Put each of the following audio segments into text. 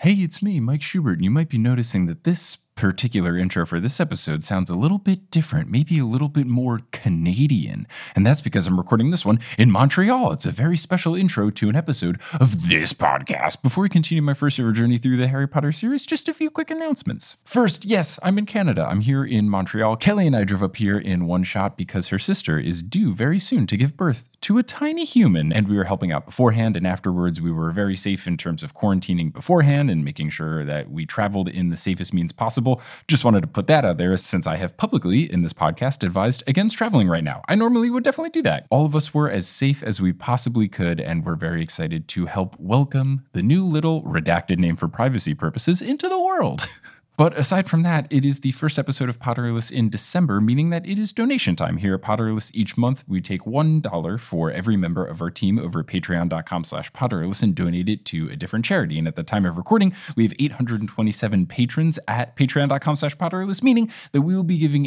Hey, it's me, Mike Schubert, and you might be noticing that this particular intro for this episode sounds a little bit different, maybe a little bit more Canadian. And that's because I'm recording this one in Montreal. It's a very special intro to an episode of this podcast. Before we continue my first ever journey through the Harry Potter series, just a few quick announcements. First, yes, I'm in Canada. I'm here in Montreal. Kelly and I drove up here in one shot because her sister is due very soon to give birth to a tiny human, and we were helping out beforehand, and afterwards we were very safe in terms of quarantining beforehand and making sure that we traveled in the safest means possible. Just wanted to put that out there since I have publicly in this podcast advised against traveling right now. I normally would definitely do that. All of us were as safe as we possibly could, and we're very excited to help welcome the new little redacted name for privacy purposes into the world. But aside from that, it is the first episode of Potterless in December, meaning that it is donation time. Here at Potterless each month, we take $1 for every member of our team over at patreon.com/Potterless and donate it to a different charity. And at the time of recording, we have 827 patrons at patreon.com/Potterless, meaning that we will be giving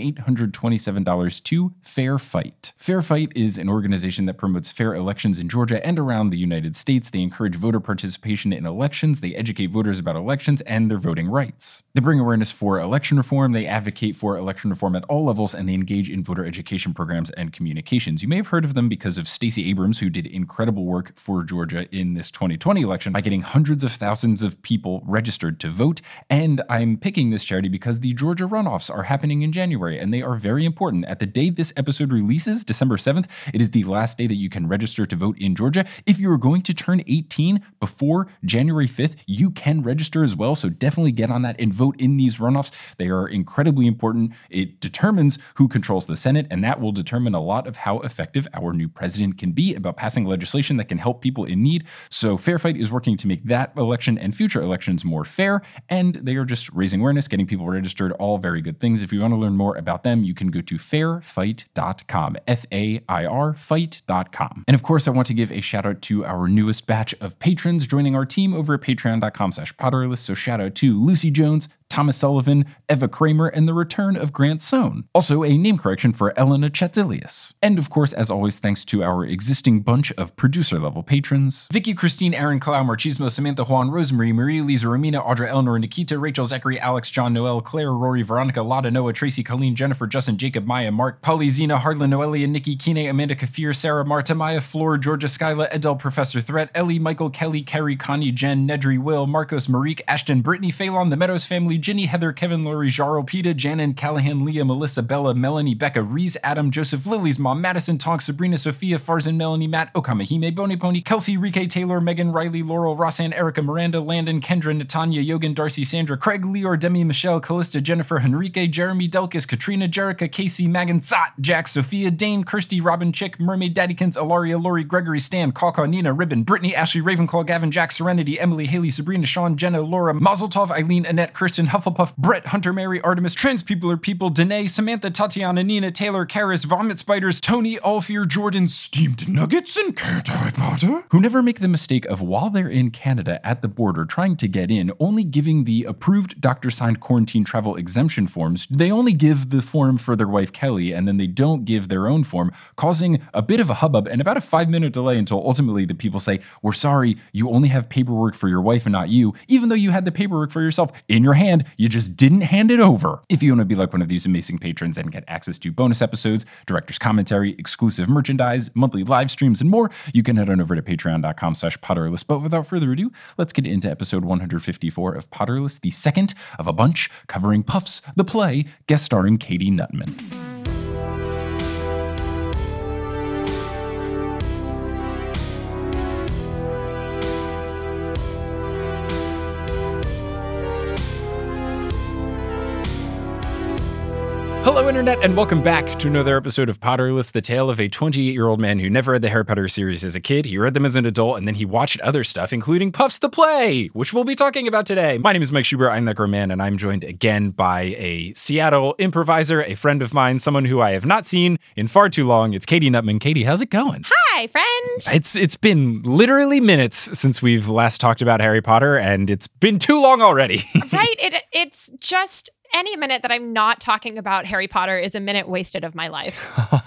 $827 to Fair Fight. Fair Fight is an organization that promotes fair elections in Georgia and around the United States. They encourage voter participation in elections, they educate voters about elections and their voting rights. They bring awareness for election reform, they advocate for election reform at all levels, and they engage in voter education programs and communications. You may have heard of them because of Stacey Abrams, who did incredible work for Georgia in this 2020 election by getting hundreds of thousands of people registered to vote. And I'm picking this charity because the Georgia runoffs are happening in January, and they are very important. At the day this episode releases, December 7th, it is the last day that you can register to vote in Georgia. If you are going to turn 18 before January 5th, you can register as well, so definitely get on that and vote in these runoffs. They are incredibly important. It determines who controls the Senate, and that will determine a lot of how effective our new president can be about passing legislation that can help people in need. So Fair Fight is working to make that election and future elections more fair, and they are just raising awareness, getting people registered, all very good things. If you want to learn more about them, you can go to fairfight.com, F-A-I-R, fight.com. And of course, I want to give a shout out to our newest batch of patrons joining our team over at patreon.com/Potterless. So shout out to Lucy Jones, Thomas Sullivan, Eva Kramer, and the return of Grant Sohn. Also, a name correction for Elena Chetzilius. And of course, as always, thanks to our existing bunch of producer-level patrons: Vicky, Christine, Aaron, Clau, Marchismo, Samantha, Juan, Rosemary, Maria, Lisa, Romina, Audra, Eleanor, Nikita, Rachel, Zachary, Alex, John, Noel, Claire, Rory, Veronica, Lotta, Noah, Tracy, Colleen, Jennifer, Justin, Jacob, Maya, Mark, Polly, Zena, Hardlin, Noelia, Nikki, Kine, Amanda, Kafir, Sarah, Marta, Maya, Floor, Georgia, Skyla, Edel, Professor Threat, Ellie, Michael, Kelly, Carrie, Connie, Jen, Nedry, Will, Marcos, Marique, Ashton, Brittany, Phelan, The Meadows Family, Ginny, Heather, Kevin, Lori, Jarl, Peta, Janan, Callahan, Leah, Melissa, Bella, Melanie, Becca, Reese, Adam, Joseph, Lily's mom, Madison, Tonks, Sabrina, Sophia, Farzan, Melanie, Matt, Okamahime, Boney Pony, Kelsey, Rike, Taylor, Megan, Riley, Laurel, Rossanne, Erica, Miranda, Landon, Kendra, Natanya, Yogan, Darcy, Sandra, Craig, Leor, Demi, Michelle, Callista, Jennifer, Henrique, Jeremy, Delkis, Katrina, Jerica, Casey, Megan, Zot, Jack, Sophia, Dane, Kirsty, Robin, Chick, Mermaid, Daddykins, Alaria, Lori, Gregory, Stan, Kaka, Nina, Ribbon, Brittany, Ashley, Ravenclaw, Gavin, Jack, Serenity, Emily, Haley, Sabrina, Sean, Jenna, Laura, Mazel Tov, Eileen, Annette, Kirsten, Hufflepuff, Brett, Hunter, Mary, Artemis, Trans People are People, Danae, Samantha, Tatiana, Nina, Taylor, Karis, Vomit Spiders, Tony, Alfear, Jordan, Steamed Nuggets, and Cat Eye Potter, who never make the mistake of, while they're in Canada at the border trying to get in, only giving the approved doctor-signed quarantine travel exemption forms. They only give the form for their wife Kelly, and then they don't give their own form, causing a bit of a hubbub and about a 5-minute delay until ultimately the people say, "We're sorry, you only have paperwork for your wife and not you, even though you had the paperwork for yourself in your hand, you just didn't hand it over." If you want to be like one of these amazing patrons and get access to bonus episodes, director's commentary, exclusive merchandise, monthly live streams, and more, you can head on over to patreon.com/Potterless. But without further ado, let's get into episode 154 of Potterless, the second of a bunch covering Puffs, the play, guest starring Katie Nutman. Hello, Internet, and welcome back to another episode of Potterless, the tale of a 28-year-old man who never read the Harry Potter series as a kid. He read them as an adult, and then he watched other stuff, including Puffs the Play, which we'll be talking about today. My name is Mike Schubert. I'm that grown man, and I'm joined again by a Seattle improviser, a friend of mine, someone who I have not seen in far too long. It's Katie Nutman. Katie, how's it going? Hi, friend. It's been literally minutes since we've last talked about Harry Potter, and it's been too long already. Right? It's just any minute that I'm not talking about Harry Potter is a minute wasted of my life.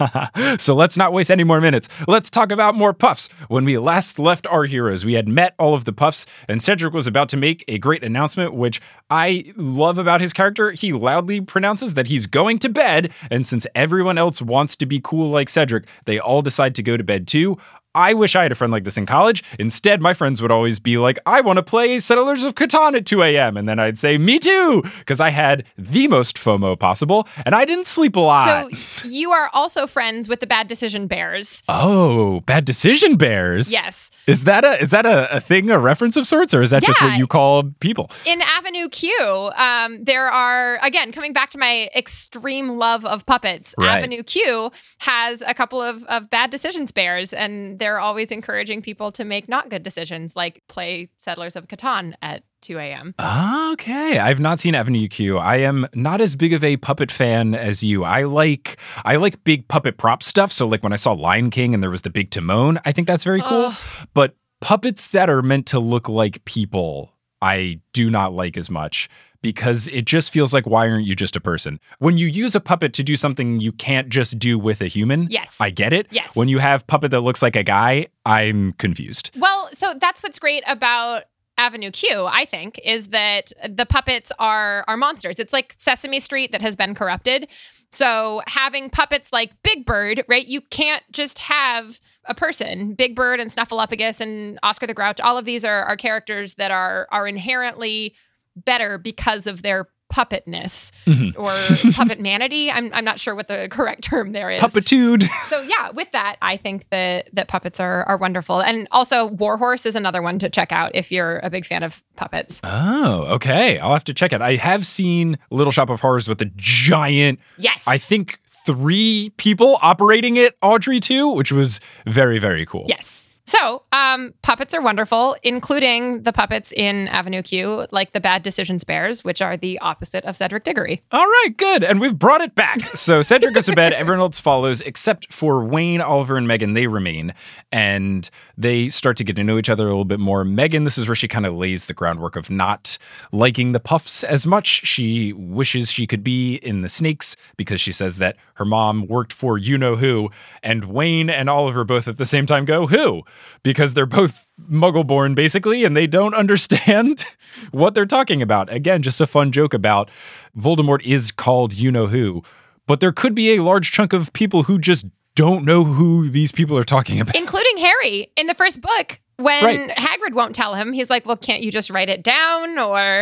So let's not waste any more minutes. Let's talk about more puffs. When we last left our heroes, we had met all of the puffs, and Cedric was about to make a great announcement, which I love about his character. He loudly pronounces that he's going to bed, and since everyone else wants to be cool like Cedric, they all decide to go to bed too. I wish I had a friend like this in college. Instead, my friends would always be like, I want to play Settlers of Catan at 2 a.m. And then I'd say, me too, because I had the most FOMO possible, and I didn't sleep a lot. So you are also friends with the Bad Decision Bears. Oh, Bad Decision Bears? Yes. Is that a thing, a reference of sorts, or is that just what you called people? In Avenue Q, there are, again, coming back to my extreme love of puppets, Right. Avenue Q has a couple of Bad Decisions Bears, and they're always encouraging people to make not good decisions, like play Settlers of Catan at 2 a.m. Okay. I've not seen Avenue Q. I am not as big of a puppet fan as you. I like big puppet prop stuff. So like when I saw Lion King and there was the big Timon, I think that's very cool. But puppets that are meant to look like people, I do not like as much. Because it just feels like, why aren't you just a person? When you use a puppet to do something you can't just do with a human, Yes. I get it. Yes. When you have puppet that looks like a guy, I'm confused. Well, so that's what's great about Avenue Q, I think, is that the puppets are monsters. It's like Sesame Street that has been corrupted. So having puppets like Big Bird, right? You can't just have a person. Big Bird and Snuffleupagus and Oscar the Grouch, all of these are characters that are inherently better because of their puppetness or puppet manity. I'm not sure what the correct term there is. Puppitude. So yeah, with that, I think that puppets are wonderful. And also Warhorse is another one to check out if you're a big fan of puppets. Oh, okay. I'll have to check it. I have seen Little Shop of Horrors with a giant, Yes. I think 3 people operating it, Audrey too, which was very, very cool. Yes. So, puppets are wonderful, including the puppets in Avenue Q, like the Bad Decisions Bears, which are the opposite of Cedric Diggory. All right, good. And we've brought it back. So Cedric goes to bed, everyone else follows, except for Wayne, Oliver, and Megan. They remain, and they start to get to know each other a little bit more. Megan, this is where she kind of lays the groundwork of not liking the Puffs as much. She wishes she could be in the Snakes because she says that her mom worked for you-know-who, and Wayne and Oliver both at the same time go, who? Because they're both Muggle-born, basically, and they don't understand what they're talking about. Again, just a fun joke about Voldemort is called you-know-who, but there could be a large chunk of people who just don't know who these people are talking about. Including Harry in the first book. When Right. Hagrid won't tell him, he's like, well, can't you just write it down? Or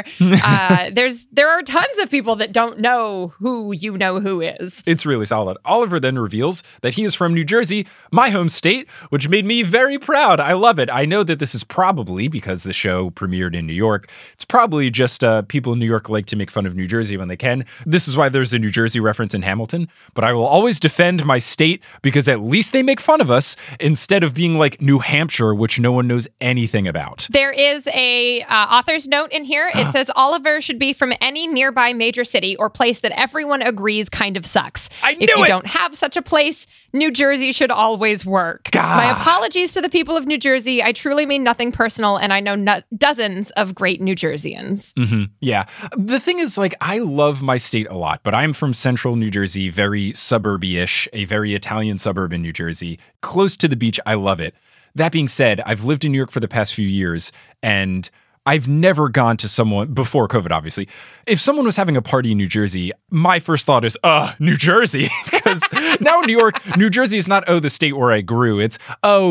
there are tons of people that don't know who you-know-who is. It's really solid. Oliver then reveals that he is from New Jersey, my home state, which made me very proud. I love it. I know that this is probably, because the show premiered in New York, it's probably just people in New York like to make fun of New Jersey when they can. This is why there's a New Jersey reference in Hamilton. But I will always defend my state because at least they make fun of us instead of being like New Hampshire, which no one knows anything about. There is a author's note in here. It says Oliver should be from any nearby major city or place that everyone agrees kind of sucks. I If knew you it! don't have such a place, New Jersey should always work. Gah. My apologies to the people of New Jersey. I truly mean nothing personal, and I know dozens of great New Jerseyans. Yeah. The thing is, like, I love my state a lot, but I'm from central New Jersey, very suburby-ish, a very Italian suburb in New Jersey, close to the beach. I love it. That being said, I've lived in New York for the past few years, and I've never gone to someone, before COVID, obviously. If someone was having a party in New Jersey, my first thought is, New Jersey. Because now in New York, New Jersey is not, the state where I grew. It's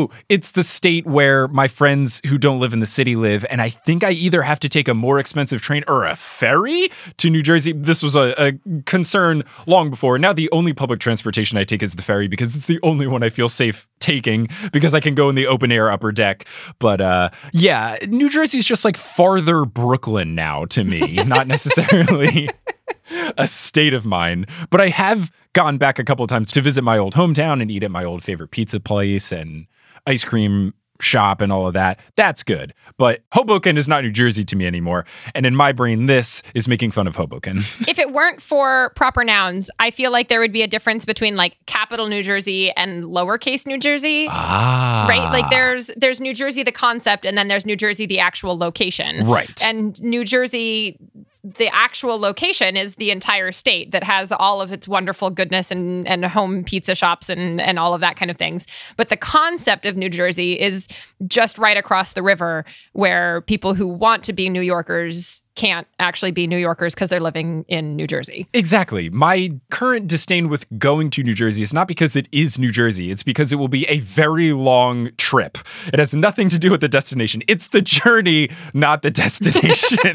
the state where my friends who don't live in the city live. And I think I either have to take a more expensive train or a ferry to New Jersey. This was a concern long before. Now the only public transportation I take is the ferry because it's the only one I feel safe taking because I can go in the open air upper deck. But yeah, New Jersey is just like farther Brooklyn now to me, not necessarily a state of mind. But I have gone back a couple of times to visit my old hometown and eat at my old favorite pizza place and ice cream shop and all of that. That's good. But Hoboken is not New Jersey to me anymore. And in my brain, this is making fun of Hoboken. If it weren't for proper nouns, I feel like there would be a difference between like capital New Jersey and lowercase New Jersey. Right? Like there's New Jersey, the concept, and then there's New Jersey, the actual location. Right. And New Jersey, the actual location is the entire state that has all of its wonderful goodness and home pizza shops and all of that kind of things. But the concept of New Jersey is just right across the river, where people who want to be New Yorkers can't actually be New Yorkers because they're living in New Jersey. Exactly. My current disdain with going to New Jersey is not because it is New Jersey. It's because it will be a very long trip. It has nothing to do with the destination. It's the journey, not the destination.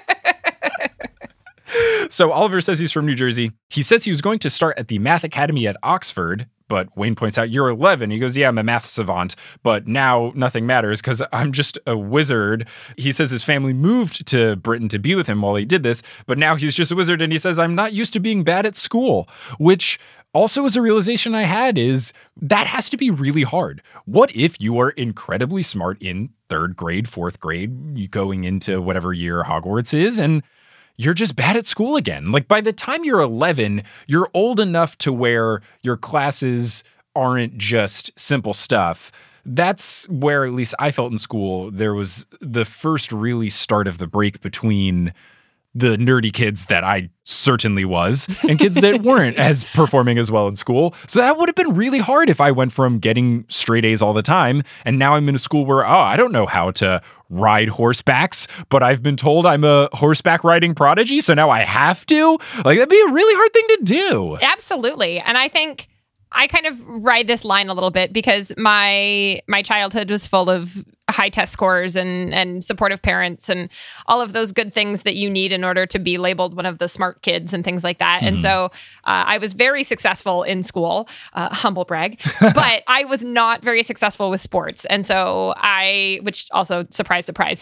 So Oliver says he's from New Jersey. He says he was going to start at the Math Academy at Oxford, but Wayne points out, you're 11. He goes, yeah, I'm a math savant, but now nothing matters because I'm just a wizard. He says his family moved to Britain to be with him while he did this, but now he's just a wizard. And he says, I'm not used to being bad at school, which also is a realization I had, is that has to be really hard. What if you are incredibly smart in 3rd grade, 4th grade, you going into whatever year Hogwarts is, and you're just bad at school again? Like, by the time you're 11, you're old enough to where your classes aren't just simple stuff. That's where, at least I felt in school, there was the first really start of the break between the nerdy kids that I certainly was and kids that weren't as performing as well in school. So that would have been really hard if I went from getting straight A's all the time, and now I'm in a school where, I don't know how to ride horsebacks, but I've been told I'm a horseback riding prodigy, so now I have to? Like, that'd be a really hard thing to do. Absolutely. And I think I kind of ride this line a little bit because my childhood was full of high test scores and supportive parents and all of those good things that you need in order to be labeled one of the smart kids and things like that. Mm-hmm. And so I was very successful in school, humble brag, but I was not very successful with sports. And so which also, surprise, surprise.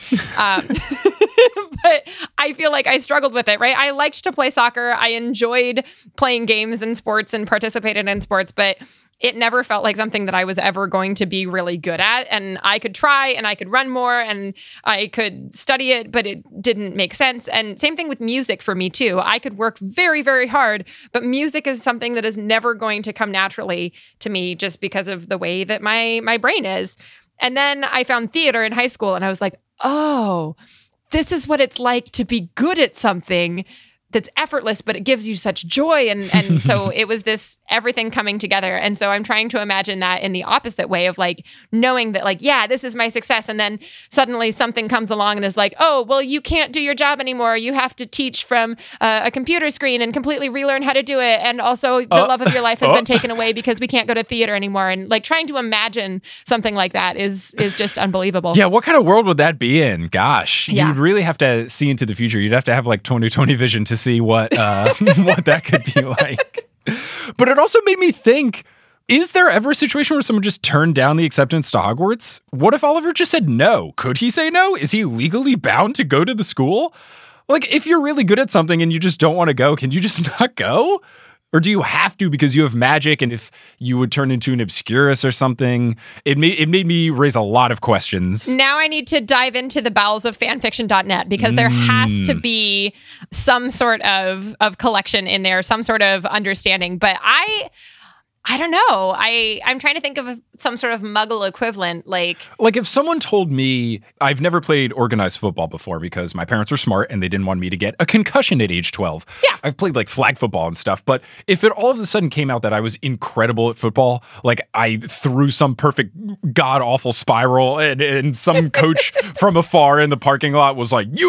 But I feel like I struggled with it, right? I liked to play soccer. I enjoyed playing games and sports and participated in sports, but it never felt like something that I was ever going to be really good at. And I could try and I could run more and I could study it, but it didn't make sense. And same thing with music for me too. I could work very, very hard, but music is something that is never going to come naturally to me just because of the way that my brain is. And then I found theater in high school and I was like, oh, this is what it's like to be good at something that's effortless, but it gives you such joy. And so it was this everything coming together. And so I'm trying to imagine that in the opposite way of like knowing that like, yeah, this is my success. And then suddenly something comes along and is like, oh, well, you can't do your job anymore. You have to teach from a computer screen and completely relearn how to do it. And also the love of your life has been taken away because we can't go to theater anymore. And like trying to imagine something like that is just unbelievable. Yeah. What kind of world would that be in? Gosh, yeah. You'd really have to see into the future. You'd have to have like 20/20 vision to see what what that could be like. But it also made me think, is there ever a situation where someone just turned down the acceptance to Hogwarts? What if Oliver just said no? Could he say no? Is he legally bound to go to the school? Like, if you're really good at something and you just don't want to go, can you just not go? Or do you have to because you have magic, and if you would turn into an Obscurus or something? It made me raise a lot of questions. Now I need to dive into the bowels of fanfiction.net because there has to be some sort of collection in there, some sort of understanding. But I don't know. I'm trying to think of some sort of Muggle equivalent. Like if someone told me, I've never played organized football before because my parents were smart and they didn't want me to get a concussion at age 12. Yeah. I've played like flag football and stuff. But if it all of a sudden came out that I was incredible at football, like I threw some perfect god-awful spiral and some coach from afar in the parking lot was like,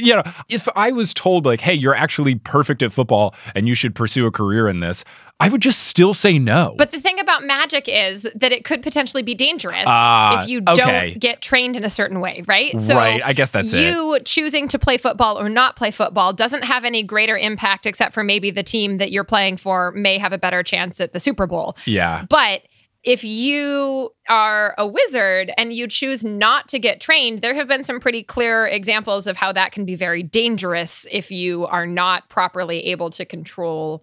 if I was told like, hey, you're actually perfect at football and you should pursue a career in this, I would just still say no. But the thing about magic is that it could potentially be dangerous if you don't get trained in a certain way, right? So right, I guess that's you choosing to play football or not play football doesn't have any greater impact except for maybe the team that you're playing for may have a better chance at the Super Bowl. Yeah. But if you are a wizard and you choose not to get trained, there have been some pretty clear examples of how that can be very dangerous if you are not properly able to control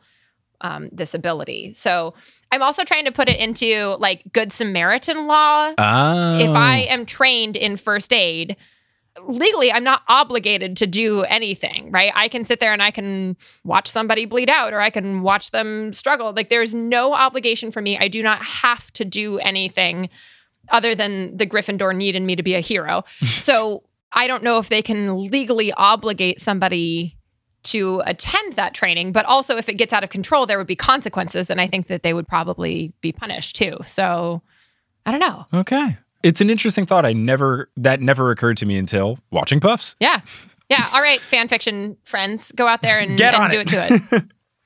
this ability. So I'm also trying to put it into like Good Samaritan law. Oh. If I am trained in first aid, legally, I'm not obligated to do anything, right? I can sit there and I can watch somebody bleed out or I can watch them struggle. Like there's no obligation for me. I do not have to do anything other than the Gryffindor needed me to be a hero. So I don't know if they can legally obligate somebody to attend that training, but also if it gets out of control, there would be consequences. And I think that they would probably be punished too. So I don't know. Okay. It's an interesting thought. That never occurred to me until watching Puffs. Yeah. Yeah. All right, fan fiction friends, go out there and do it to it.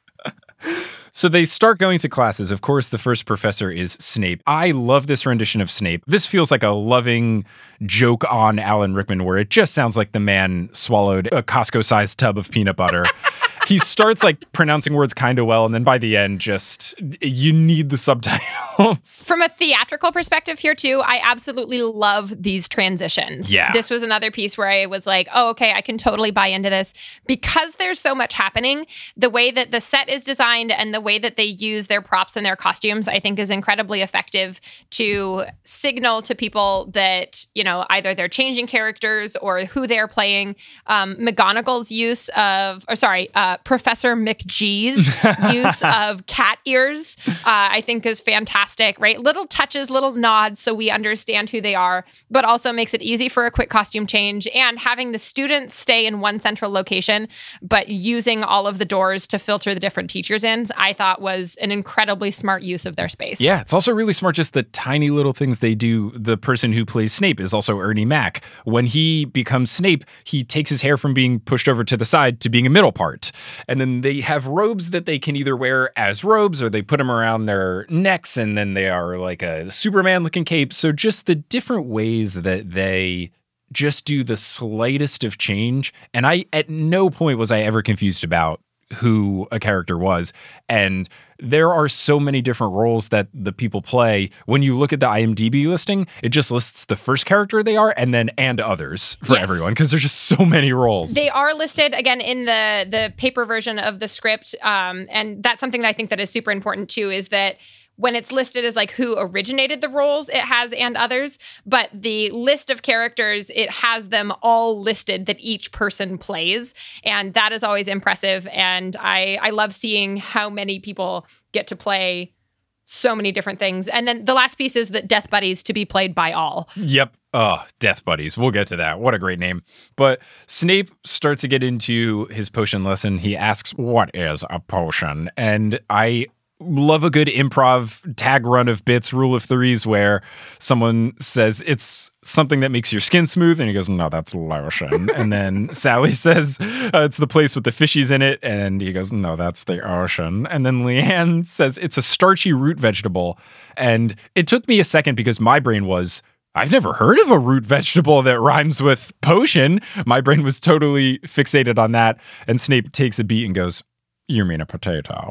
So they start going to classes. Of course, the first professor is Snape. I love this rendition of Snape. This feels like a loving joke on Alan Rickman, where it just sounds like the man swallowed a Costco-sized tub of peanut butter. He starts like pronouncing words kind of well, and then by the end, just you need the subtitles. From a theatrical perspective here too, I absolutely love these transitions. Yeah. This was another piece where I was like, oh, okay, I can totally buy into this. Because there's so much happening, the way that the set is designed and the way that they use their props and their costumes, I think is incredibly effective to signal to people that, you know, either they're changing characters or who they're playing. McGonagall's use of, Professor McGee's use of cat ears, I think is fantastic, right? Little touches, little nods so we understand who they are, but also makes it easy for a quick costume change, and having the students stay in one central location, but using all of the doors to filter the different teachers in, I thought was an incredibly smart use of their space. Yeah, it's also really smart, just the tiny little things they do. The person who plays Snape is also Ernie Mac. When he becomes Snape, he takes his hair from being pushed over to the side to being a middle part. And then they have robes that they can either wear as robes or they put them around their necks, and then they are like a Superman looking cape. So just the different ways that they just do the slightest of change. And at no point was I ever confused about who a character was. And there are so many different roles that the people play. When you look at the IMDb listing, it just lists the first character they are and others for everyone, because there's just so many roles. They are listed again in the paper version of the script. And that's something that I think that is super important too, is that when it's listed as like who originated the roles, it has and others, but the list of characters, it has them all listed that each person plays. And that is always impressive. And I love seeing how many people get to play so many different things. And then the last piece is that Death Buddies to be played by all. Yep. Death Buddies. We'll get to that. What a great name. But Snape starts to get into his potion lesson. He asks, what is a potion? And I love a good improv tag run of bits, rule of threes, where someone says it's something that makes your skin smooth, and he goes, no, that's lotion. And then Sally says it's the place with the fishies in it, and he goes, no, that's the ocean. And then Leanne says it's a starchy root vegetable, and it took me a second because my brain was, I've never heard of a root vegetable that rhymes with potion. My brain was totally fixated on that, and Snape takes a beat and goes, you mean a potato?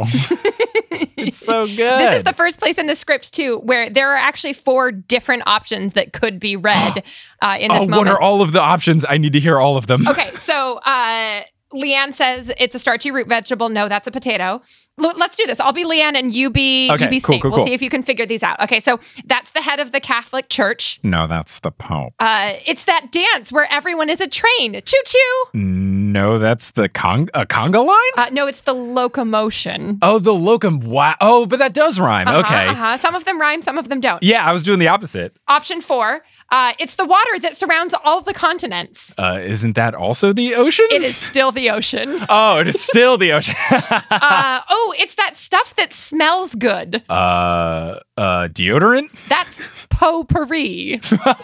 It's so good. This is the first place in the script, too, where there are actually 4 different options that could be read in this moment. What are all of the options? I need to hear all of them. Okay, so Leanne says it's a starchy root vegetable. No, that's a potato. Let's do this. I'll be Leanne and you be Snape. We'll see if you can figure these out. Okay, so that's the head of the Catholic Church. No, that's the Pope. It's that dance where everyone is a train. Choo-choo. No, that's the conga line? No, it's the locomotion. Oh, the wow. Oh, but that does rhyme. Okay. Some of them rhyme, some of them don't. Yeah, I was doing the opposite. Option 4. It's the water that surrounds all the continents. Isn't that also the ocean? It is still the ocean. Oh, it is still the ocean. It's that stuff that smells good. Deodorant? That's potpourri.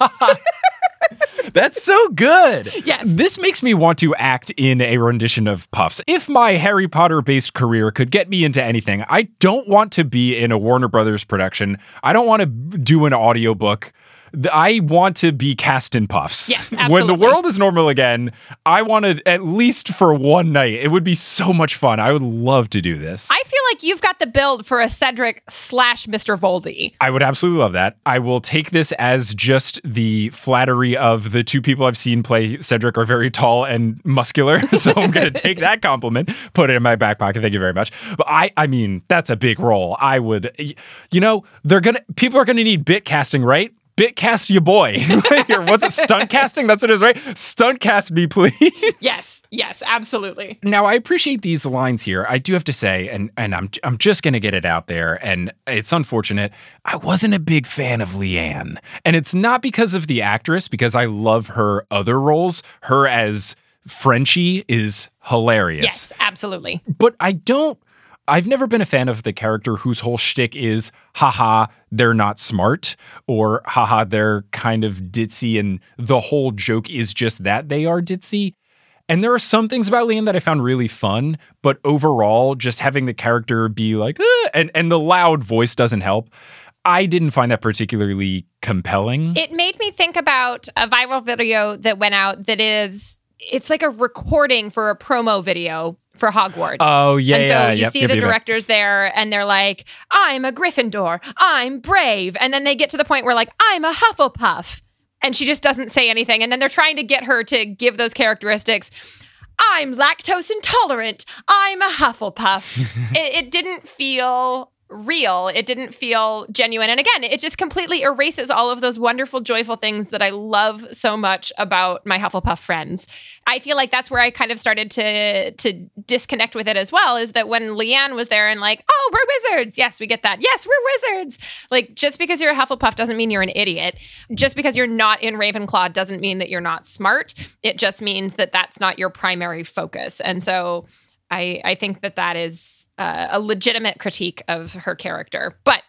That's so good. Yes. This makes me want to act in a rendition of Puffs. If my Harry Potter-based career could get me into anything, I don't want to be in a Warner Brothers production. I don't want to do an audiobook. I want to be cast in Puffs. Yes, absolutely. When the world is normal again, I want to, at least for one night, it would be so much fun. I would love to do this. I feel like you've got the build for a Cedric / Mr. Voldy. I would absolutely love that. I will take this as just the flattery of the 2 people I've seen play Cedric are very tall and muscular. So I'm going to take that compliment, put it in my back pocket. Thank you very much. But I mean, that's a big role. I would, people are going to need bit casting, right? Bit cast your boy. Or what's it? Stunt casting? That's what it is, right? Stunt cast me, please. Yes, absolutely. Now, I appreciate these lines here. I do have to say, and I'm just going to get it out there, and it's unfortunate, I wasn't a big fan of Leanne. And it's not because of the actress, because I love her other roles, her as Frenchie is hilarious. Yes, absolutely. But I've never been a fan of the character whose whole shtick is, haha, they're not smart, or haha, they're kind of ditzy, and the whole joke is just that they are ditzy. And there are some things about Leanne that I found really fun, but overall, just having the character be like, and the loud voice doesn't help. I didn't find that particularly compelling. It made me think about a viral video that went out it's like a recording for a promo video for Hogwarts. Oh, yeah. And so yeah, you see the directors there and they're like, I'm a Gryffindor, I'm brave. And then they get to the point where like, I'm a Hufflepuff. And she just doesn't say anything. And then they're trying to get her to give those characteristics. I'm lactose intolerant. I'm a Hufflepuff. It didn't feel real. It didn't feel genuine. And again, it just completely erases all of those wonderful, joyful things that I love so much about my Hufflepuff friends. I feel like that's where I kind of started to disconnect with it as well, is that when Leanne was there and like, oh, we're wizards. Yes, we get that. Yes, we're wizards. Like, just because you're a Hufflepuff doesn't mean you're an idiot. Just because you're not in Ravenclaw doesn't mean that you're not smart. It just means that that's not your primary focus. And so I think that is a legitimate critique of her character, but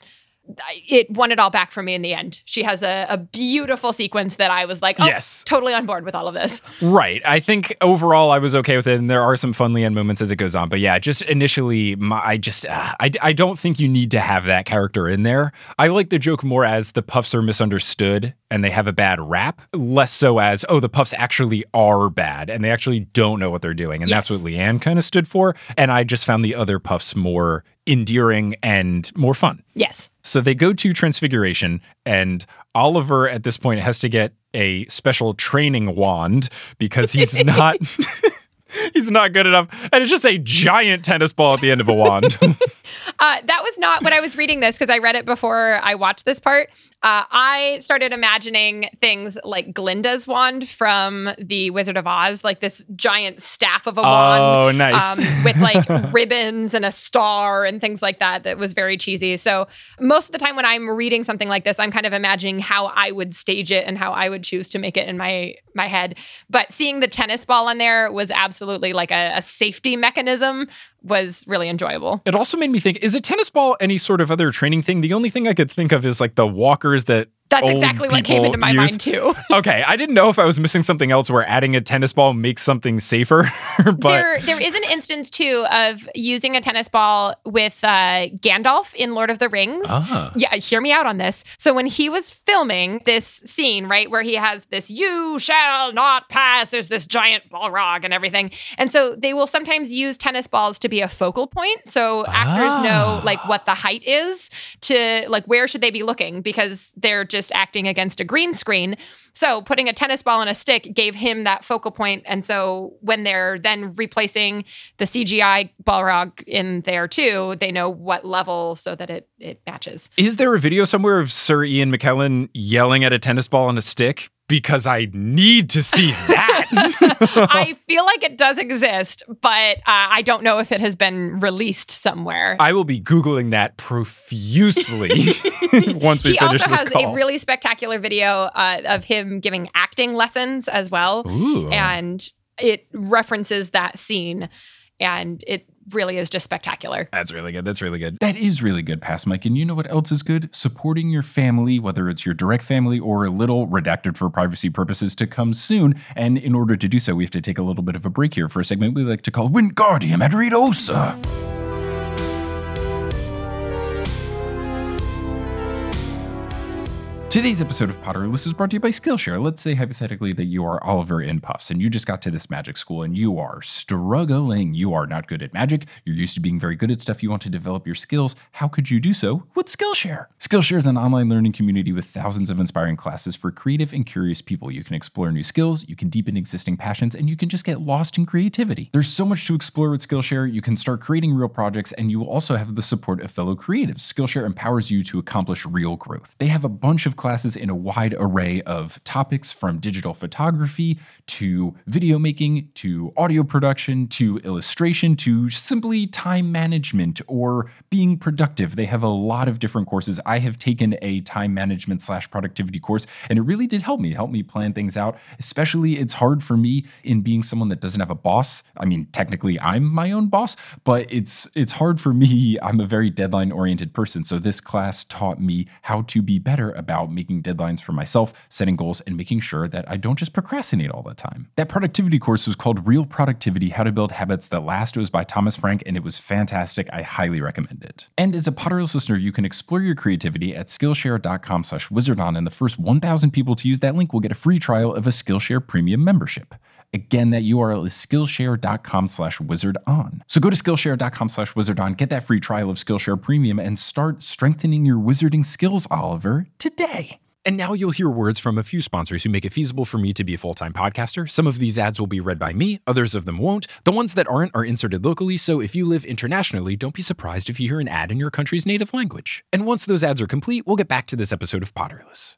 it won it all back for me in the end. She has a beautiful sequence that I was like, oh, yes, totally on board with all of this. Right. I think overall I was okay with it, and there are some fun Leanne moments as it goes on. But yeah, just initially, I don't think you need to have that character in there. I like the joke more as the Puffs are misunderstood and they have a bad rap, less so as, oh, the Puffs actually are bad and they actually don't know what they're doing. And that's what Leanne kind of stood for. And I just found the other Puffs more endearing and more fun. Yes. So they go to Transfiguration, and Oliver at this point has to get a special training wand because he's not he's not good enough. And it's just a giant tennis ball at the end of a wand. That was not when I was reading this, because I read it before I watched this part. I started imagining things like Glinda's wand from The Wizard of Oz, like this giant staff of a wand. Oh, nice. With like ribbons and a star and things like that. That was very cheesy. So most of the time when I'm reading something like this, I'm kind of imagining how I would stage it and how I would choose to make it in my head. But seeing the tennis ball on there was absolutely like a safety mechanism, was really enjoyable. It also made me think, is a tennis ball any sort of other training thing? The only thing I could think of is like the walkers that That's exactly what came into my mind too. Okay, I didn't know if I was missing something else where adding a tennis ball makes something safer. But there is an instance too of using a tennis ball with Gandalf in Lord of the Rings. Yeah, hear me out on this. So when he was filming this scene, right, where he has this "you shall not pass," there's this giant Balrog and everything, and so they will sometimes use tennis balls to be a focal point, so actors know like what the height is to like where should they be looking, because they're just acting against a green screen. So putting a tennis ball on a stick gave him that focal point. And so when they're then replacing the CGI Balrog in there too, they know what level so that it matches. Is there a video somewhere of Sir Ian McKellen yelling at a tennis ball on a stick? Because I need to see that. I feel like it does exist, but I don't know if it has been released somewhere. I will be Googling that profusely once we finish this call. He also has a really spectacular video of him giving acting lessons as well. Ooh. And it references that scene, and it really is just spectacular. That's really good. That's really good. That is really good, Past Mike. And you know what else is good? Supporting your family, whether it's your direct family or a little redacted for privacy purposes to come soon. And in order to do so, we have to take a little bit of a break here for a segment we like to call Wingardium Adredosa. Today's episode of Potterless is brought to you by Skillshare. Let's say hypothetically that you are Oliver in Puffs and you just got to this magic school and you are struggling. You are not good at magic. You're used to being very good at stuff. You want to develop your skills. How could you do so with Skillshare? Skillshare is an online learning community with thousands of inspiring classes for creative and curious people. You can explore new skills, you can deepen existing passions, and you can just get lost in creativity. There's so much to explore with Skillshare. You can start creating real projects, and you will also have the support of fellow creatives. Skillshare empowers you to accomplish real growth. They have a bunch of classes in a wide array of topics, from digital photography to video making to audio production to illustration to simply time management or being productive. They have a lot of different courses. I have taken a time management / productivity course, and it really did help me plan things out. Especially, it's hard for me in being someone that doesn't have a boss. I mean, technically I'm my own boss, but it's hard for me. I'm a very deadline oriented person. So this class taught me how to be better about making deadlines for myself, setting goals, and making sure that I don't just procrastinate all the time. That productivity course was called Real Productivity: How to Build Habits That Last. It was by Thomas Frank, and it was fantastic. I highly recommend it. And as a Potterless listener, you can explore your creativity at Skillshare.com/wizardon, and the first 1,000 people to use that link will get a free trial of a Skillshare Premium membership. Again, that URL is Skillshare.com/wizardon. So go to Skillshare.com/wizardon, get that free trial of Skillshare Premium, and start strengthening your wizarding skills, Oliver, today. And now you'll hear words from a few sponsors who make it feasible for me to be a full-time podcaster. Some of these ads will be read by me, others of them won't. The ones that aren't are inserted locally, so if you live internationally, don't be surprised if you hear an ad in your country's native language. And once those ads are complete, we'll get back to this episode of Potterless.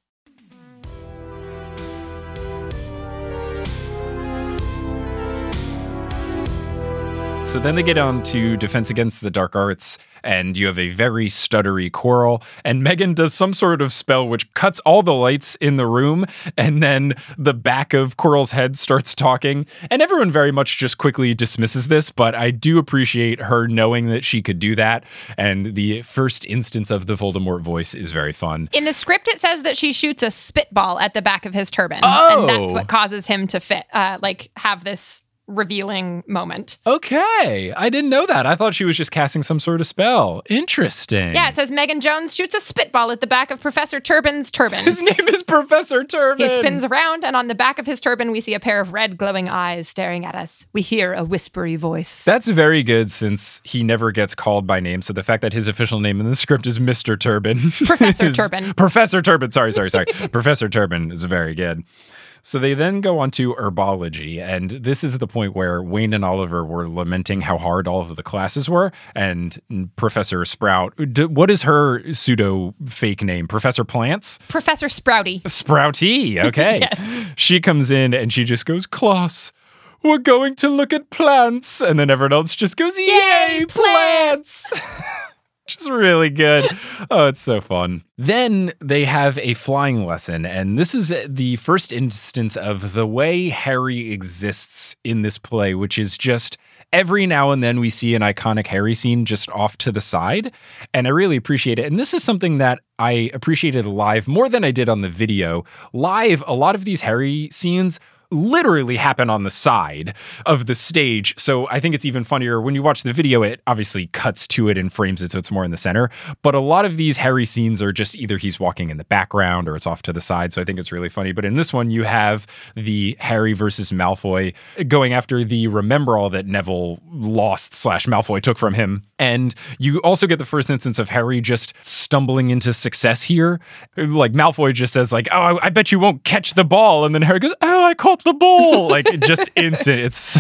So then they get on to Defense Against the Dark Arts, and you have a very stuttery Quirrell, and Megan does some sort of spell which cuts all the lights in the room, and then the back of Quirrell's head starts talking, and everyone very much just quickly dismisses this, but I do appreciate her knowing that she could do that, and the first instance of the Voldemort voice is very fun. In the script, it says that she shoots a spitball at the back of his turban, Oh! and that's what causes him to have this revealing moment. Okay, I didn't know that. I thought she was just casting some sort of spell. Interesting. Yeah, it says Megan Jones shoots a spitball at the back of Professor Turban's turban. His name is Professor Turban. He spins around, and on the back of his turban, we see a pair of red glowing eyes staring at us. We hear a whispery voice. That's very good, since he never gets called by name. So the fact that his official name in the script is Mr. Turban. Professor Turban. Professor Turban. Sorry. Professor Turban is very good. So they then go on to herbology, and this is the point where Wayne and Oliver were lamenting how hard all of the classes were, and Professor Sprout, what is her pseudo-fake name? Professor Plants? Professor Sprouty. Sprouty, okay. Yes. She comes in and she just goes, "Class, we're going to look at plants," and then everyone else just goes, "Yay, plants!" Which is really good. Oh, it's so fun. Then they have a flying lesson, and this is the first instance of the way Harry exists in this play, which is just every now and then we see an iconic Harry scene just off to the side, and I really appreciate it. And this is something that I appreciated live more than I did on the video. Live, a lot of these Harry scenes literally happen on the side of the stage. So I think it's even funnier when you watch the video. It obviously cuts to it and frames it so it's more in the center. But a lot of these Harry scenes are just either he's walking in the background or it's off to the side. So I think it's really funny. But in this one, you have the Harry versus Malfoy going after the Remember All that Neville lost / Malfoy took from him. And you also get the first instance of Harry just stumbling into success here. Like Malfoy just says like, "Oh, I bet you won't catch the ball." And then Harry goes, "Oh, I caught the ball." Like just instant. It's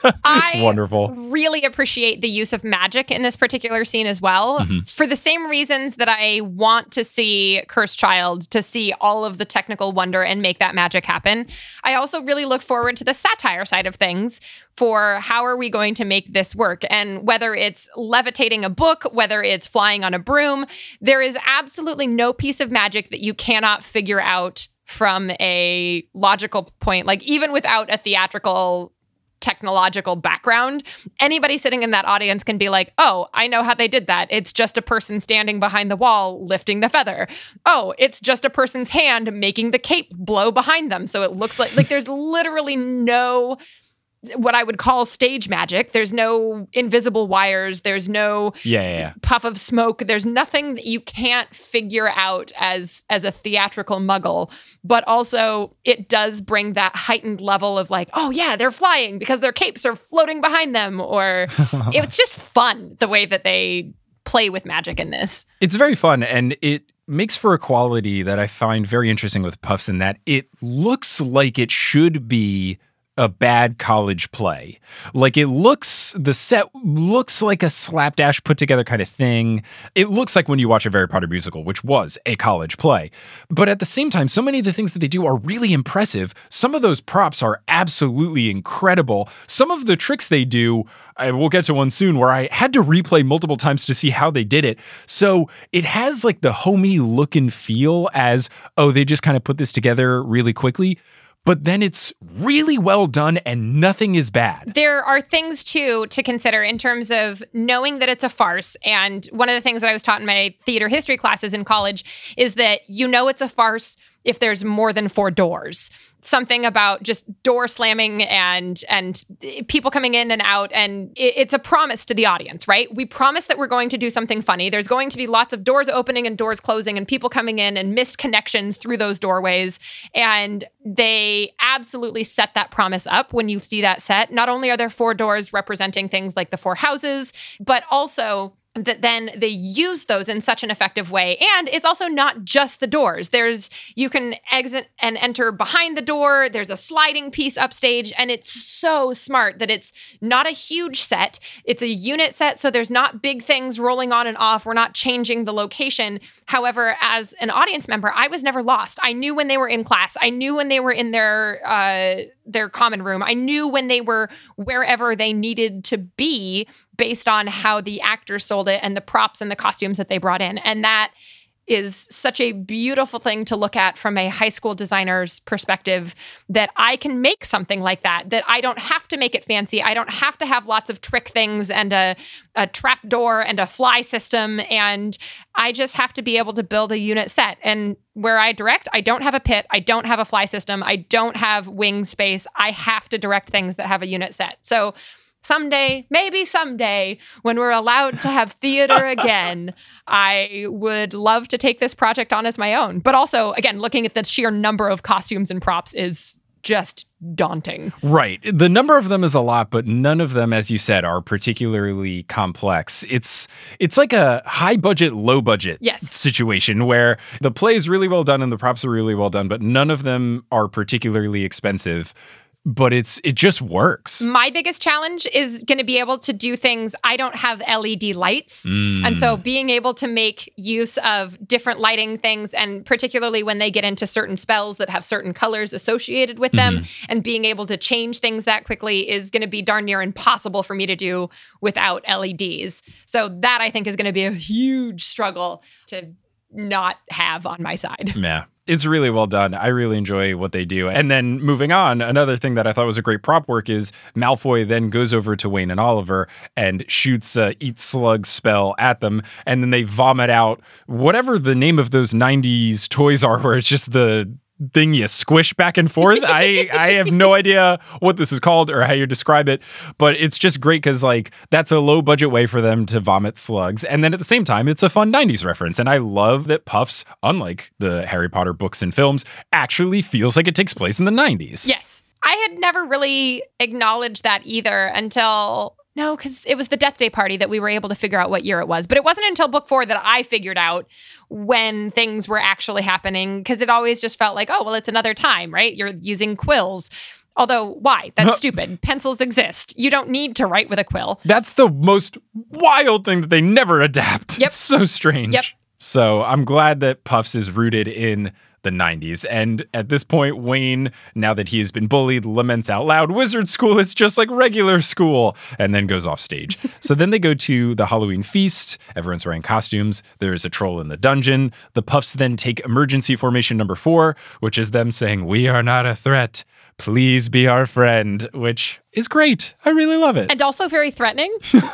wonderful. I really appreciate the use of magic in this particular scene as well. Mm-hmm. For the same reasons that I want to see Cursed Child, to see all of the technical wonder and make that magic happen. I also really look forward to the satire side of things for how are we going to make this work? And whether it's levitating a book, whether it's flying on a broom, there is absolutely no piece of magic that you cannot figure out from a logical point. Like even without a theatrical technological background, anybody sitting in that audience can be like, "Oh, I know how they did that. It's just a person standing behind the wall lifting the feather. Oh, it's just a person's hand making the cape blow behind them. So it looks like there's literally no what I would call stage magic. There's no invisible wires. There's no puff of smoke. There's nothing that you can't figure out as a theatrical muggle. But also, it does bring that heightened level of like, oh yeah, they're flying because their capes are floating behind them. Or it's just fun the way that they play with magic in this. It's very fun, and it makes for a quality that I find very interesting with Puffs in that it looks like it should be a bad college play. Like the set looks like a slapdash put together kind of thing. It looks like when you watch a Harry Potter musical, which was a college play. But at the same time, so many of the things that they do are really impressive. Some of those props are absolutely incredible. Some of the tricks they do, I will get to one soon where I had to replay multiple times to see how they did it. So it has like the homey look and feel as, oh, they just kind of put this together really quickly. But then it's really well done and nothing is bad. There are things, too, to consider in terms of knowing that it's a farce. And one of the things that I was taught in my theater history classes in college is that you know it's a farce if there's more than 4 doors. Something about just door slamming and people coming in and out. And it's a promise to the audience, right? We promise that we're going to do something funny. There's going to be lots of doors opening and doors closing and people coming in and missed connections through those doorways. And they absolutely set that promise up when you see that set. Not only are there 4 doors representing things like the 4 houses, but also that then they use those in such an effective way. And it's also not just the doors. You can exit and enter behind the door. There's a sliding piece upstage. And it's so smart that it's not a huge set. It's a unit set. So there's not big things rolling on and off. We're not changing the location. However, as an audience member, I was never lost. I knew when they were in class. I knew when they were in their common room. I knew when they were wherever they needed to be based on how the actors sold it and the props and the costumes that they brought in. And that is such a beautiful thing to look at from a high school designer's perspective, that I can make something like that I don't have to make it fancy. I don't have to have lots of trick things and a trap door and a fly system. And I just have to be able to build a unit set. And where I direct, I don't have a pit. I don't have a fly system. I don't have wing space. I have to direct things that have a unit set. So someday, maybe someday, when we're allowed to have theater again, I would love to take this project on as my own. But also, again, looking at the sheer number of costumes and props is just daunting. Right. The number of them is a lot, but none of them, as you said, are particularly complex. It's like a high budget, low budget situation where the play is really well done and the props are really well done, but none of them are particularly expensive. But it just works. My biggest challenge is going to be able to do things. I don't have LED lights. And so being able to make use of different lighting things, and particularly when they get into certain spells that have certain colors associated with them, and being able to change things that quickly is going to be darn near impossible for me to do without LEDs. So that, I think, is going to be a huge struggle to not have on my side. Yeah. It's really well done. I really enjoy what they do. And then moving on, another thing that I thought was a great prop work is Malfoy then goes over to Wayne and Oliver and shoots a eat slug spell at them. And then they vomit out whatever the name of those 90s toys are, where it's just the thing you squish back and forth. I have no idea what this is called or how you describe it, but it's just great because like that's a low budget way for them to vomit slugs. And then at the same time, it's a fun 90s reference. And I love that Puffs, unlike the Harry Potter books and films, actually feels like it takes place in the 90s. Yes. I had never really acknowledged that either until... No, because it was the Death Day party that we were able to figure out what year it was. But it wasn't until book 4 that I figured out when things were actually happening, because it always just felt like, oh, well, it's another time, right? You're using quills. Although, why? That's stupid. Pencils exist. You don't need to write with a quill. That's the most wild thing that they never adapt. Yep. It's so strange. Yep. So I'm glad that Puffs is rooted in the 90s. And at this point, Wayne, now that he has been bullied, laments out loud, "Wizard school is just like regular school," and then goes off stage. So then they go to the Halloween feast. Everyone's wearing costumes. There's a troll in the dungeon. The Puffs then take emergency formation number 4, which is them saying, "We are not a threat. Please be our friend," which is great. I really love it. And also very threatening.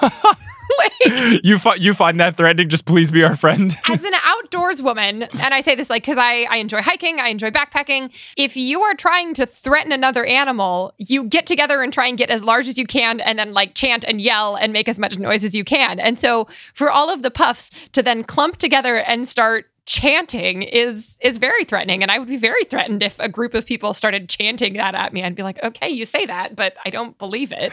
You find that threatening? Just please be our friend. As an outdoors woman, and I say this like because I enjoy hiking, I enjoy backpacking. If you are trying to threaten another animal, you get together and try and get as large as you can, and then like chant and yell and make as much noise as you can. And so for all of the Puffs to then clump together and start chanting is very threatening. And I would be very threatened if a group of people started chanting that at me. I'd be like, okay, you say that, but I don't believe it.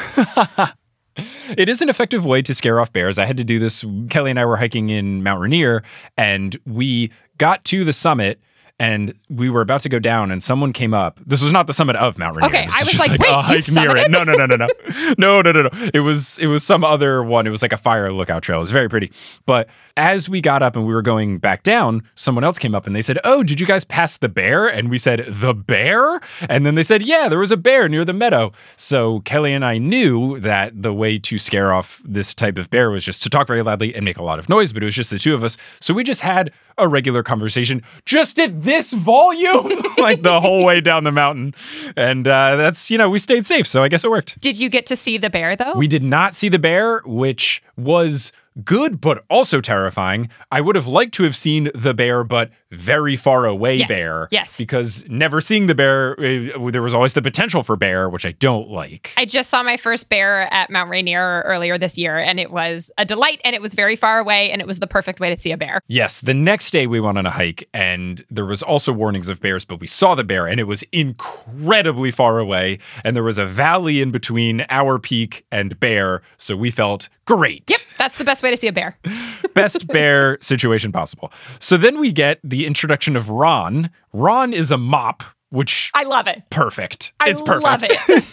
It is an effective way to scare off bears. I had to do this. Kelly and I were hiking in Mount Rainier, and we got to the summit, and we were about to go down, and someone came up. This was not the summit of Mount Rainier. Okay, This I was just like, wait, a you've hike near it. summited? No. It was some other one. It was like a fire lookout trail. It was very pretty. But as we got up and we were going back down, someone else came up and they said, "Oh, did you guys pass the bear?" And we said, "The bear?" And then they said, "Yeah, there was a bear near the meadow." So Kelly and I knew that the way to scare off this type of bear was just to talk very loudly and make a lot of noise, but it was just the two of us. So we just had a regular conversation just at this volume, like the whole way down the mountain. And that's, we stayed safe. So I guess it worked. Did you get to see the bear, though? We did not see the bear, which was good, but also terrifying. I would have liked to have seen the bear, but very far away bear. Yes. Because never seeing the bear, there was always the potential for bear, which I don't like. I just saw my first bear at Mount Rainier earlier this year, and it was a delight, and it was very far away, and it was the perfect way to see a bear. Yes. The next day we went on a hike, and there was also warnings of bears, but we saw the bear, and it was incredibly far away, and there was a valley in between our peak and bear, so we felt great. Yep, that's the best way to see a bear. Best bear situation possible. So then we get the introduction of Ron. Ron is a mop, which I love it. Perfect. I It's perfect. love it.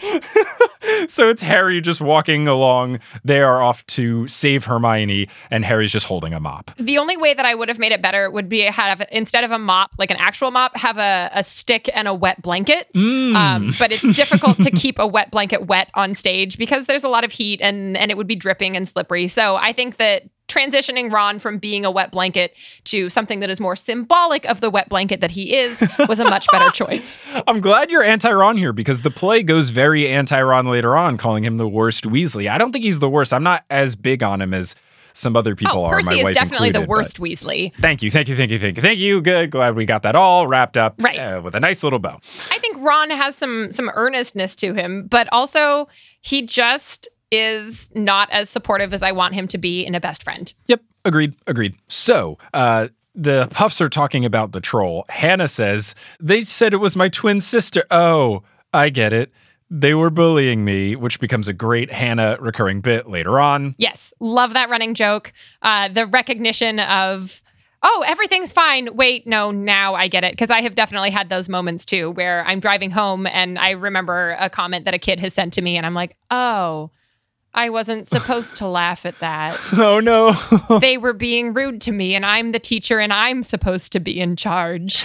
So it's Harry just walking along. They are off to save Hermione, and Harry's just holding a mop. The only way that I would have made it better would be have, instead of a mop, like an actual mop, have a stick and a wet blanket. But it's difficult to keep a wet blanket wet on stage because there's a lot of heat and it would be dripping and slippery. So I think that transitioning Ron from being a wet blanket to something that is more symbolic of the wet blanket that he is was a much better choice. I'm glad you're anti-Ron here because the play goes very anti-Ron later on, calling him the worst Weasley. I don't think he's the worst. I'm not as big on him as some other people are. Percy my wife is definitely included, the worst Weasley. Thank you. Good. Glad we got that all wrapped up with a nice little bow. I think Ron has some earnestness to him, but also he just is not as supportive as I want him to be in a best friend. Yep. Agreed. So, the Puffs are talking about the troll. Hannah says, "They said it was my twin sister." Oh, I get it. They were bullying me, which becomes a great Hannah recurring bit later on. Yes. Love that running joke. The recognition of, oh, everything's fine. Wait, no, now I get it. Because I have definitely had those moments too, where I'm driving home and I remember a comment that a kid has sent to me and I'm like, oh, I wasn't supposed to laugh at that. Oh, no. They were being rude to me and I'm the teacher and I'm supposed to be in charge.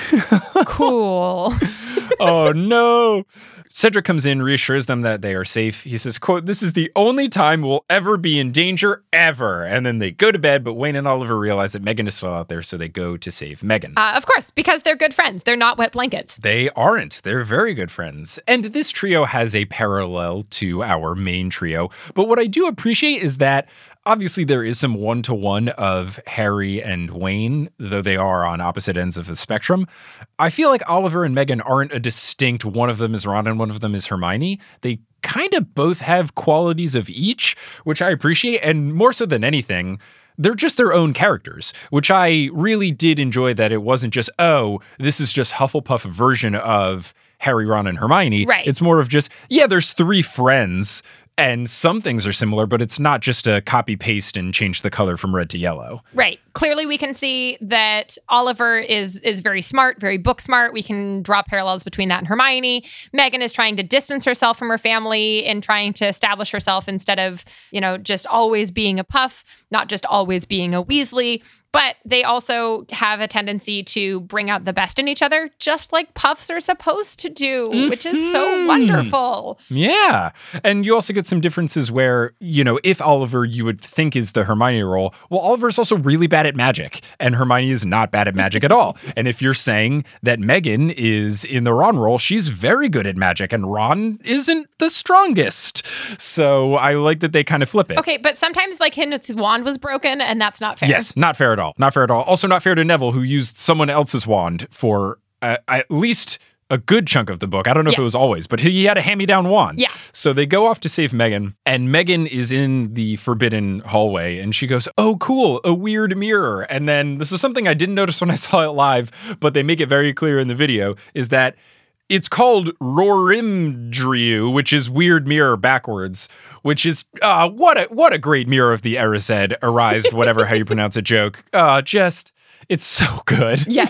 Cool. Oh, no. Cedric comes in, reassures them that they are safe. He says, quote, "This is the only time we'll ever be in danger, ever." And then they go to bed, but Wayne and Oliver realize that Megan is still out there, so they go to save Megan. Of course, because they're good friends. They're not wet blankets. They aren't. They're very good friends. And this trio has a parallel to our main trio. But what I do appreciate is that obviously there is some one-to-one of Harry and Wayne, though they are on opposite ends of the spectrum. I feel like Oliver and Megan aren't a distinct, one of them is Ron and one of them is Hermione. They kind of both have qualities of each, which I appreciate. And more so than anything, they're just their own characters, which I really did enjoy, that it wasn't just, oh, this is just Hufflepuff version of Harry, Ron, and Hermione. Right. It's more of just, yeah, there's three friends and some things are similar, but it's not just a copy paste and change the color from red to yellow. Right. Clearly we can see that Oliver is very smart, very book smart. We can draw parallels between that and Hermione. Megan is trying to distance herself from her family and trying to establish herself instead of, just always being a Puff, not just always being a Weasley. But they also have a tendency to bring out the best in each other, just like Puffs are supposed to do, which is so wonderful. Yeah. And you also get some differences where, if Oliver you would think is the Hermione role, well, Oliver's also really bad at magic, and Hermione is not bad at magic at all. And if you're saying that Megan is in the Ron role, she's very good at magic, and Ron isn't the strongest. So I like that they kind of flip it. Okay, but sometimes his wand was broken, and that's not fair. Yes, not fair at all. Not fair at all. Also not fair to Neville, who used someone else's wand for at least a good chunk of the book. I don't know if it was always, but he had a hand-me-down wand. Yeah. So they go off to save Megan, and Megan is in the forbidden hallway, and she goes, "Oh, cool, a weird mirror." And then this is something I didn't notice when I saw it live, but they make it very clear in the video, is that it's called Rorimdriu, which is weird mirror backwards, which is what a great mirror of the Erised, Arised, whatever how you pronounce a joke. It's so good. Yes.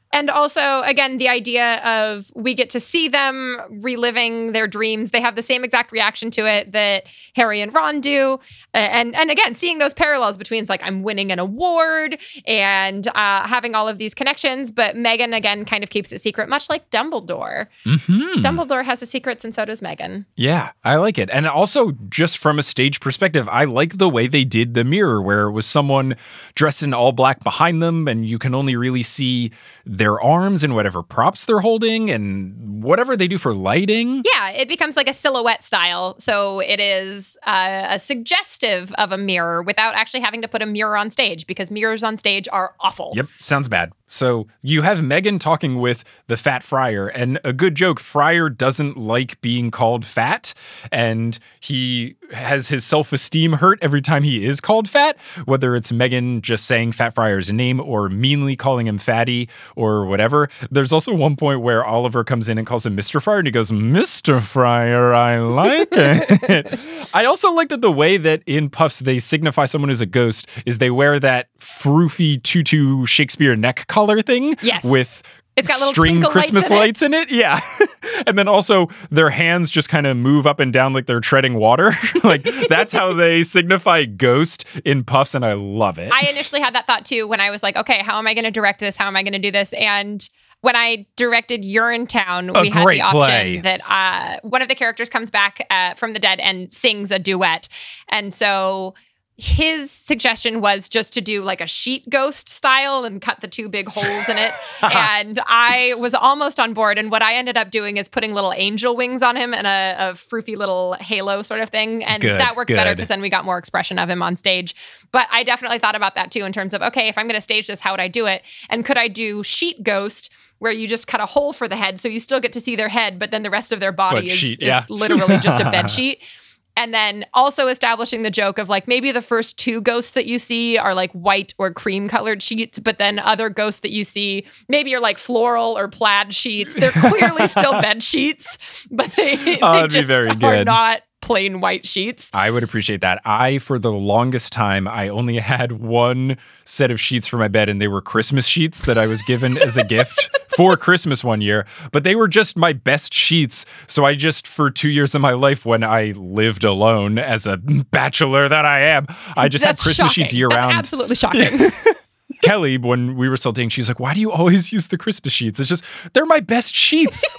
And also, again, the idea of we get to see them reliving their dreams. They have the same exact reaction to it that Harry and Ron do. And again, seeing those parallels between like I'm winning an award and having all of these connections. But Meghan, again, kind of keeps it secret, much like Dumbledore. Mm-hmm. Dumbledore has his secrets and so does Meghan. Yeah, I like it. And also, just from a stage perspective, I like the way they did the mirror, where it was someone dressed in all black behind them, and you can only really see their arms and whatever props they're holding and whatever they do for lighting. Yeah, it becomes like a silhouette style. So it is a suggestive of a mirror without actually having to put a mirror on stage, because mirrors on stage are awful. Yep, sounds bad. So you have Meghan talking with the fat friar, and a good joke, Friar doesn't like being called fat, and he has his self-esteem hurt every time he is called fat, whether it's Meghan just saying Fat Friar's name or meanly calling him fatty or whatever. There's also one point where Oliver comes in and calls him Mr. Friar, and he goes, Mr. Friar, I like it. I also like that the way that in Puffs they signify someone as a ghost is they wear that froofy tutu Shakespeare neck collar thing. Yes. With it's got little string twinkle Christmas lights in it. Yeah. And then also their hands just kind of move up and down like they're treading water. Like that's how they signify ghost in Puffs, and I love it. I initially had that thought too when I was like, okay, how am I going to direct this? How am I going to do this? And when I directed Urinetown, we had the option that one of the characters comes back from the dead and sings a duet. And so his suggestion was just to do like a sheet ghost style and cut the two big holes in it. And I was almost on board. And what I ended up doing is putting little angel wings on him and a froofy little halo sort of thing. And that worked better because then we got more expression of him on stage. But I definitely thought about that too in terms of, okay, if I'm going to stage this, how would I do it? And could I do sheet ghost, where you just cut a hole for the head so you still get to see their head, but then the rest of their body is literally just a bed sheet. And then also establishing the joke of like maybe the first two ghosts that you see are like white or cream colored sheets, but then other ghosts that you see maybe are like floral or plaid sheets. They're clearly still bed sheets, but they just are not plain white sheets. I would appreciate that. For the longest time, I only had one set of sheets for my bed, and they were Christmas sheets that I was given as a gift for Christmas one year, but they were just my best sheets. So I just, for 2 years of my life, when I lived alone as a bachelor that I am, I just had Christmas sheets year round. That's absolutely shocking. Kelly, when we were still dating, she's like, why do you always use the Christmas sheets? It's just, they're my best sheets.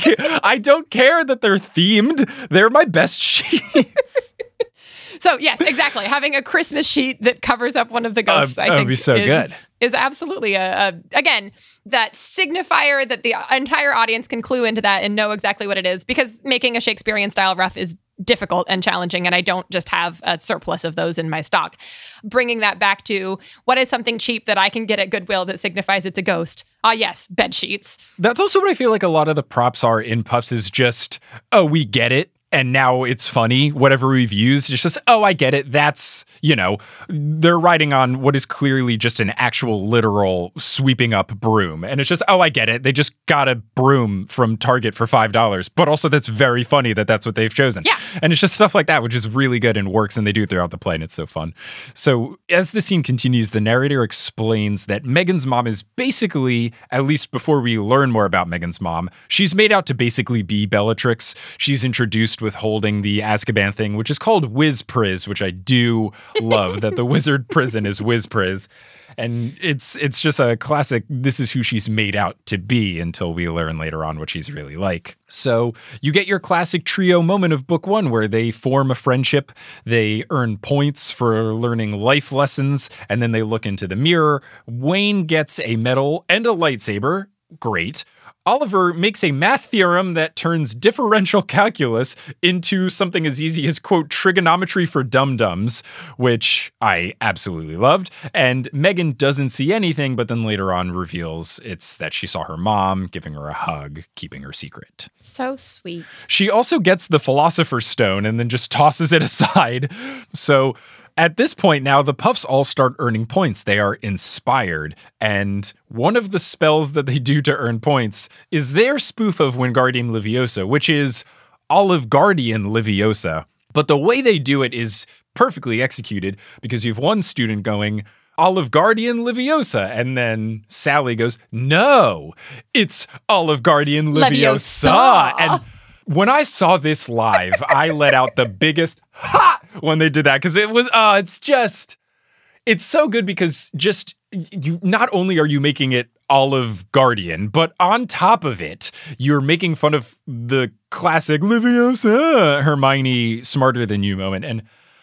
I don't care that they're themed. They're my best sheets. So yes, exactly. Having a Christmas sheet that covers up one of the ghosts, I think, is absolutely again, that signifier that the entire audience can clue into that and know exactly what it is, because making a Shakespearean style ruff is difficult and challenging, and I don't just have a surplus of those in my stock. Bringing that back to what is something cheap that I can get at Goodwill that signifies it's a ghost? Yes, bed sheets. That's also what I feel like a lot of the props are in Puffs is just, oh, we get it. And now it's funny, whatever we've used, it's just, oh, I get it. That's, they're riding on what is clearly just an actual literal sweeping up broom. And it's just, oh, I get it. They just got a broom from Target for $5. But also that's very funny that that's what they've chosen. Yeah. And it's just stuff like that, which is really good and works, and they do throughout the play, and it's so fun. So as the scene continues, the narrator explains that Meghan's mom is basically, at least before we learn more about Meghan's mom, she's made out to basically be Bellatrix. She's introduced with holding the Azkaban thing, which is called Whiz-Priz, which I do love, that the wizard prison is Whiz-Priz. And it's just a classic, this is who she's made out to be, until we learn later on what she's really like. So you get your classic trio moment of book one, where they form a friendship, they earn points for learning life lessons, and then they look into the mirror. Wayne gets a medal and a lightsaber. Great. Oliver makes a math theorem that turns differential calculus into something as easy as, quote, trigonometry for dum-dums, which I absolutely loved. And Meghan doesn't see anything, but then later on reveals it's that she saw her mom giving her a hug, keeping her secret. So sweet. She also gets the Philosopher's Stone and then just tosses it aside. So at this point now, the Puffs all start earning points. They are inspired. And one of the spells that they do to earn points is their spoof of Wingardium Leviosa, which is Olive Guardian Leviosa. But the way they do it is perfectly executed, because you have one student going, Olive Garden Leviosa. And then Sally goes, no, it's Olive Garden Leviosa. Leviosa. And when I saw this live, I let out the biggest ha when they did that, because it was, it's so good, because just, you not only are you making it Olive Garden, but on top of it, you're making fun of the classic Leviosa Hermione smarter than you moment. And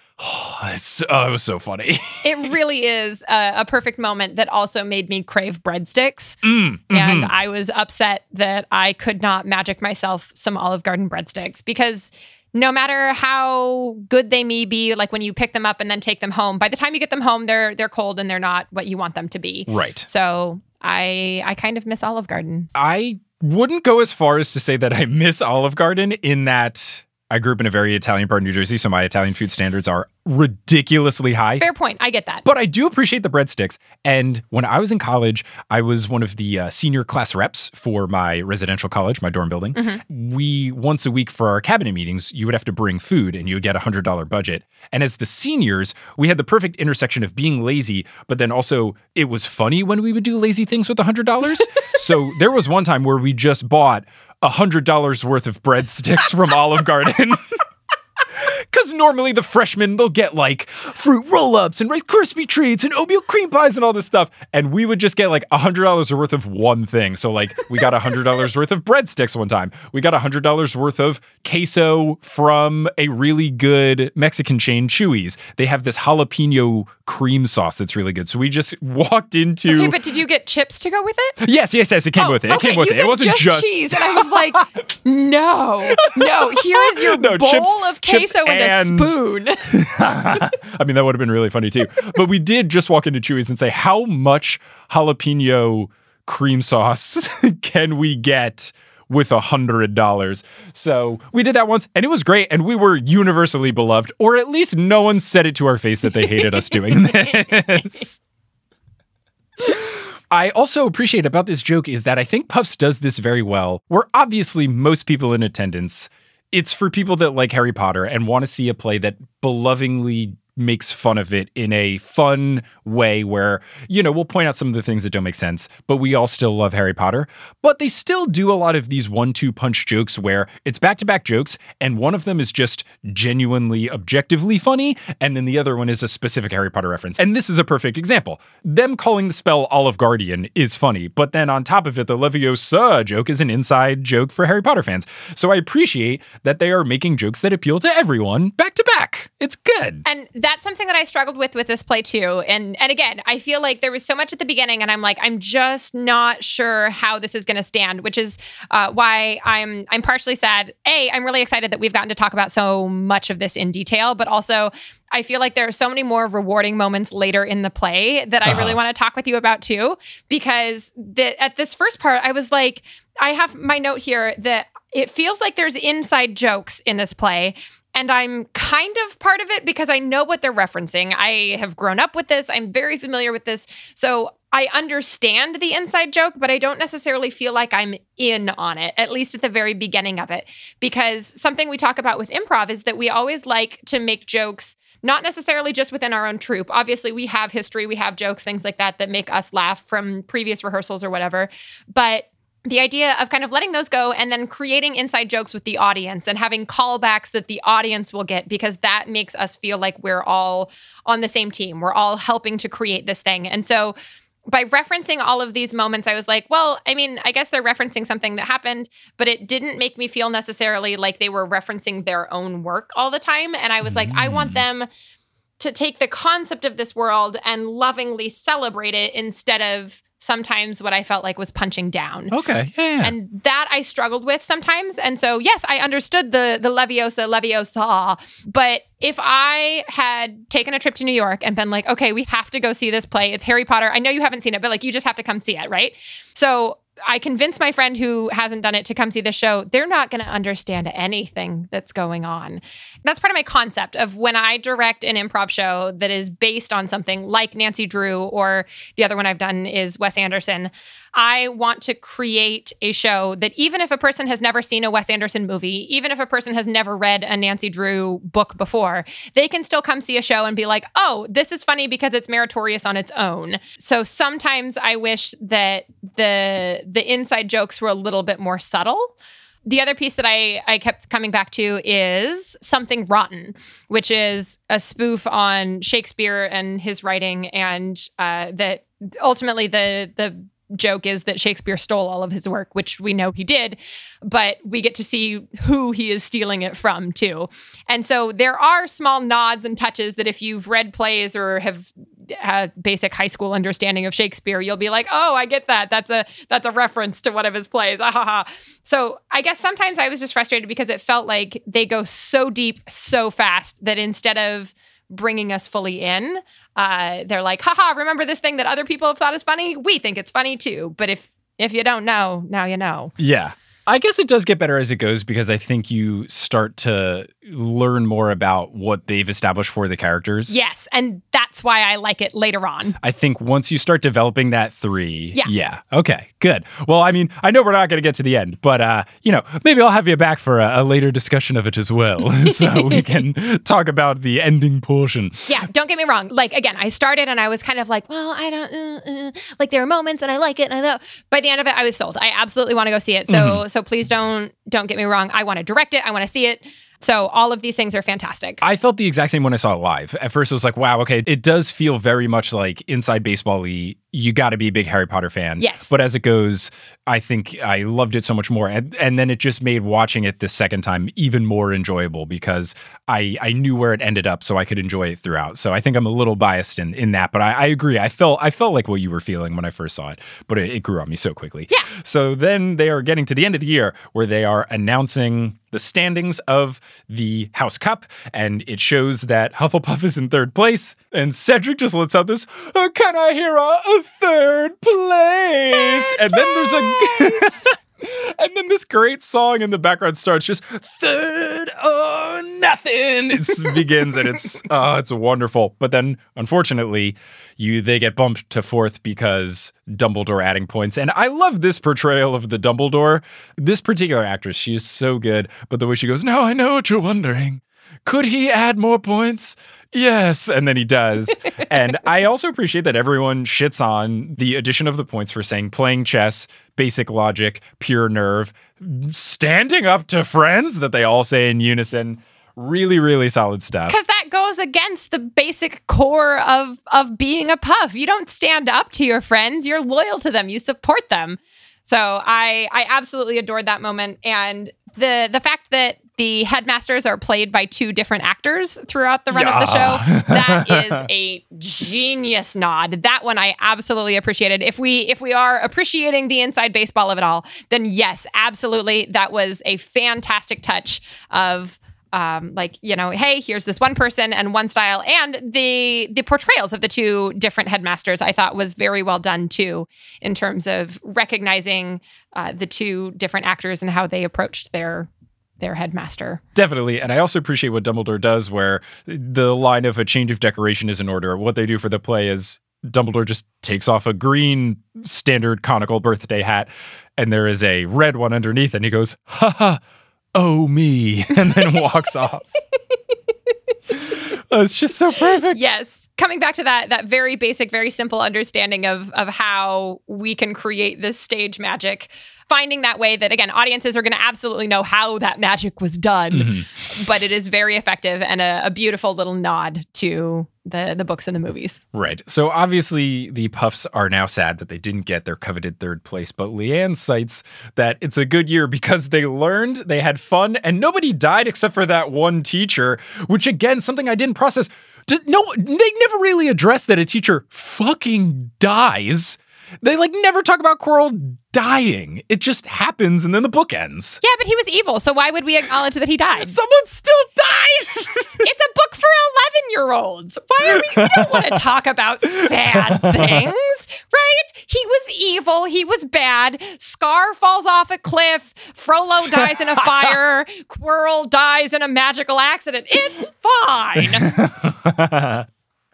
it was so funny. It really is a perfect moment that also made me crave breadsticks. And I was upset that I could not magic myself some Olive Garden breadsticks, because no matter how good they may be, like when you pick them up and then take them home, by the time you get them home, they're cold and they're not what you want them to be. Right. So I kind of miss Olive Garden. I wouldn't go as far as to say that I miss Olive Garden, in that I grew up in a very Italian part of New Jersey, so my Italian food standards are ridiculously high. Fair point. I get that. But I do appreciate the breadsticks. And when I was in college, I was one of the senior class reps for my residential college, my dorm building. We, once a week for our cabinet meetings, you would have to bring food and you would get a $100 budget. And as the seniors, we had the perfect intersection of being lazy, but then also it was funny when we would do lazy things with $100. So there was one time where we just bought $100 worth of breadsticks from Olive Garden. Because normally the freshmen, they'll get like fruit roll-ups and Rice Krispie treats and oatmeal cream pies and all this stuff. And we would just get like $100 worth of one thing. So like we got $100 worth of breadsticks one time. We got $100 worth of queso from a really good Mexican chain, Chuy's. They have this jalapeno cream sauce that's really good. So we just walked into... Okay, but did you get chips to go with it? Yes, it came with it. Okay, It came with you it. said It wasn't just cheese. And I was like, no, here is your bowl of queso and a spoon. I mean, that would have been really funny too. But we did just walk into Chuy's and say, how much jalapeno cream sauce can we get with $100? So we did that once and it was great. And we were universally beloved, or at least no one said it to our face that they hated us doing this. I also appreciate about this joke is that I think Puffs does this very well, where obviously most people in attendance, it's for people that like Harry Potter and want to see a play that belovingly makes fun of it in a fun way where, we'll point out some of the things that don't make sense, but we all still love Harry Potter. But they still do a lot of these 1-2 punch jokes where it's back-to-back jokes, and one of them is just genuinely, objectively funny, and then the other one is a specific Harry Potter reference. And this is a perfect example. Them calling the spell Olive Garden is funny, but then on top of it, the Leviosa joke is an inside joke for Harry Potter fans. So I appreciate that they are making jokes that appeal to everyone back-to-back. It's good. And that's something that I struggled with this play too. And again, I feel like there was so much at the beginning and I'm like, I'm just not sure how this is going to stand, which is why I'm partially sad. I'm really excited that we've gotten to talk about so much of this in detail, but also I feel like there are so many more rewarding moments later in the play that I really want to talk with you about too, because at this first part, I was like, I have my note here that it feels like there's inside jokes in this play. And I'm kind of part of it because I know what they're referencing. I have grown up with this. I'm very familiar with this. So I understand the inside joke, but I don't necessarily feel like I'm in on it, at least at the very beginning of it. Because something we talk about with improv is that we always like to make jokes, not necessarily just within our own troupe. Obviously, we have history, we have jokes, things like that make us laugh from previous rehearsals or whatever. But the idea of kind of letting those go and then creating inside jokes with the audience and having callbacks that the audience will get, because that makes us feel like we're all on the same team. We're all helping to create this thing. And so by referencing all of these moments, I was like, well, I mean, I guess they're referencing something that happened, but it didn't make me feel necessarily like they were referencing their own work all the time. And I was like, I want them to take the concept of this world and lovingly celebrate it instead of sometimes what I felt like was punching down. Okay. Yeah. And that I struggled with sometimes. And so, yes, I understood the Leviosa. But if I had taken a trip to New York and been like, okay, we have to go see this play. It's Harry Potter. I know you haven't seen it, but like, you just have to come see it, right? So I convinced my friend who hasn't done it to come see the show, they're not going to understand anything that's going on. That's part of my concept of when I direct an improv show that is based on something like Nancy Drew, or the other one I've done is Wes Anderson. I want to create a show that even if a person has never seen a Wes Anderson movie, even if a person has never read a Nancy Drew book before, they can still come see a show and be like, oh, this is funny because it's meritorious on its own. So sometimes I wish that the inside jokes were a little bit more subtle. The other piece that I kept coming back to is Something Rotten, which is a spoof on Shakespeare and his writing, and that ultimately the joke is that Shakespeare stole all of his work, which we know he did, but we get to see who he is stealing it from too. And so there are small nods and touches that if you've read plays or have a basic high school understanding of Shakespeare, you'll be like, oh, I get that. That's a reference to one of his plays. So I guess sometimes I was just frustrated because it felt like they go so deep so fast that instead of bringing us fully in, they're like, remember this thing that other people have thought is funny? We think it's funny too. But if you don't know, now you know. Yeah. I guess it does get better as it goes because I think you start to learn more about what they've established for the characters. Yes, and that's why I like it later on. I think once you start developing that 3, yeah. Okay, good. Well, I mean, I know we're not going to get to the end, but, maybe I'll have you back for a later discussion of it as well, so we can talk about the ending portion. Yeah, don't get me wrong. Like, again, I started and I was kind of like, well, I don't, like there are moments and I like it. And I know by the end of it, I was sold. I absolutely want to go see it. So please don't get me wrong. I want to direct it. I want to see it. So all of these things are fantastic. I felt the exact same when I saw it live. At first, it was like, wow, okay, it does feel very much like Inside Baseball-y. You got to be a big Harry Potter fan. Yes. But as it goes, I think I loved it so much more. And then it just made watching it this second time even more enjoyable because I knew where it ended up so I could enjoy it throughout. So I think I'm a little biased in that, but I agree. I felt like what you were feeling when I first saw it, but it grew on me so quickly. Yeah. So then they are getting to the end of the year where they are announcing the standings of the House Cup, and it shows that Hufflepuff is in third place, and Cedric just lets out this, can I hear a third place? And then there's and then this great song in the background starts, just third or nothing. It begins, and it's wonderful. But then, unfortunately, they get bumped to fourth because Dumbledore adding points. And I love this portrayal of the Dumbledore. This particular actress, she is so good. But the way she goes, now I know what you're wondering. Could he add more points? Yes. And then he does. And I also appreciate that everyone shits on the addition of the points for saying playing chess, basic logic, pure nerve, standing up to friends, that they all say in unison. Really, really solid stuff. Because that goes against the basic core of being a puff. You don't stand up to your friends. You're loyal to them. You support them. So I absolutely adored that moment. And the fact that the headmasters are played by 2 different actors throughout the run of the show, that is a genius nod. That one I absolutely appreciated. If we are appreciating the inside baseball of it all, then yes, absolutely. That was a fantastic touch of hey, here's this one person and one style. And the portrayals of the 2 different headmasters I thought was very well done too, in terms of recognizing the 2 different actors and how they approached their headmaster. Definitely. And I also appreciate what Dumbledore does, where the line of a change of decoration is in order. What they do for the play is Dumbledore just takes off a green standard conical birthday hat, and there is a red one underneath, and he goes, ha ha, oh me, and then walks off. It's just so perfect. Yes. Coming back to that very basic, very simple understanding of how we can create this stage magic, finding that way that, again, audiences are going to absolutely know how that magic was done, but it is very effective and a beautiful little nod to the books and the movies. Right. So obviously the Puffs are now sad that they didn't get their coveted third place, but Leanne cites that it's a good year because they learned, they had fun, and nobody died except for that one teacher, which, again, something I didn't process. They never really addressed that a teacher fucking dies. They never talk about Quirrell dying. It just happens and then the book ends. Yeah, but he was evil, so why would we acknowledge that he died? Someone still died! It's a book for 11-year-olds. We don't want to talk about sad things. Right? He was evil. He was bad. Scar falls off a cliff. Frollo dies in a fire. Quirrell dies in a magical accident. It's fine.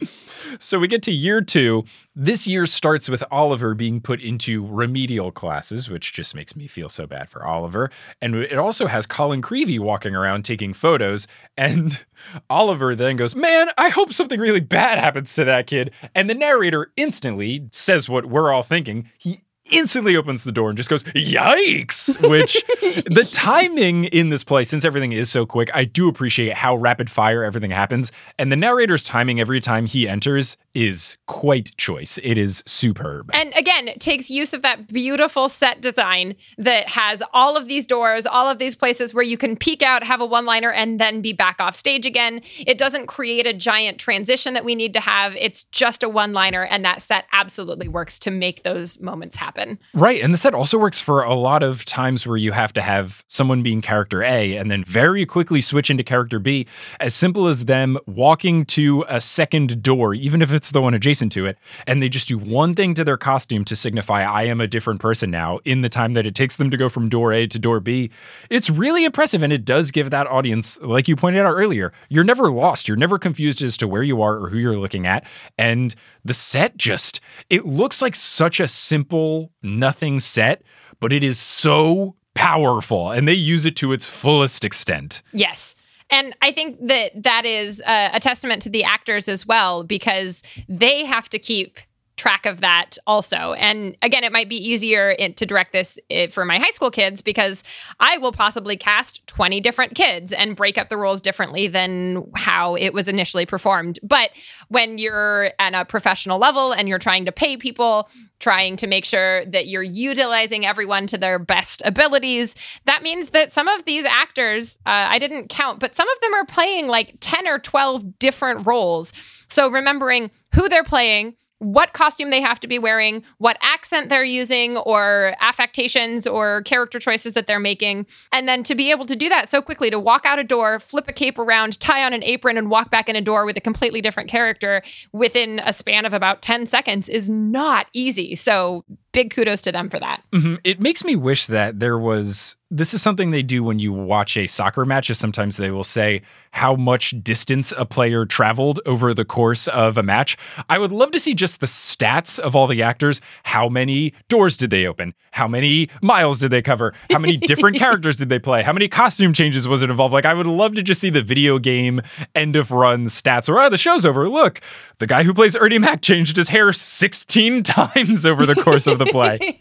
So we get to year 2. This year starts with Oliver being put into remedial classes, which just makes me feel so bad for Oliver. And it also has Colin Creevey walking around taking photos. And Oliver then goes, man, I hope something really bad happens to that kid. And the narrator instantly says what we're all thinking. He instantly opens the door and just goes, yikes, which the timing in this play, since everything is so quick, I do appreciate how rapid fire everything happens. And the narrator's timing every time he enters is quite choice. It is superb. And again, it takes use of that beautiful set design that has all of these doors, all of these places where you can peek out, have a one-liner, and then be back off stage again. It doesn't create a giant transition that we need to have. It's just a one-liner, and that set absolutely works to make those moments happen. Right. And the set also works for a lot of times where you have to have someone being character A and then very quickly switch into character B. As simple as them walking to a second door, even if it's the one adjacent to it, and they just do one thing to their costume to signify I am a different person now in the time that it takes them to go from door A to door B. It's really impressive, and it does give that audience, like you pointed out earlier, you're never lost. You're never confused as to where you are or who you're looking at. And the set just, it looks like such a simple nothing set, but it is so powerful, and they use it to its fullest extent. Yes. And I think that is a testament to the actors as well, because they have to keep track of that also. And again, it might be easier to direct this for my high school kids, because I will possibly cast 20 different kids and break up the roles differently than how it was initially performed. But when you're at a professional level and you're trying to pay people, trying to make sure that you're utilizing everyone to their best abilities, that means that some of these actors, I didn't count, but some of them are playing like 10 or 12 different roles. So remembering who they're playing, what costume they have to be wearing, what accent they're using, or affectations or character choices that they're making. And then to be able to do that so quickly, to walk out a door, flip a cape around, tie on an apron, and walk back in a door with a completely different character within a span of about 10 seconds is not easy. So big kudos to them for that. Mm-hmm. It makes me wish that there was... This is something they do when you watch a soccer match, is sometimes they will say how much distance a player traveled over the course of a match. I would love to see just the stats of all the actors. How many doors did they open? How many miles did they cover? How many different characters did they play? How many costume changes was it involved? Like, I would love to just see the video game end of run stats where, the show's over. Look, the guy who plays Ernie Mac changed his hair 16 times over the course of the play.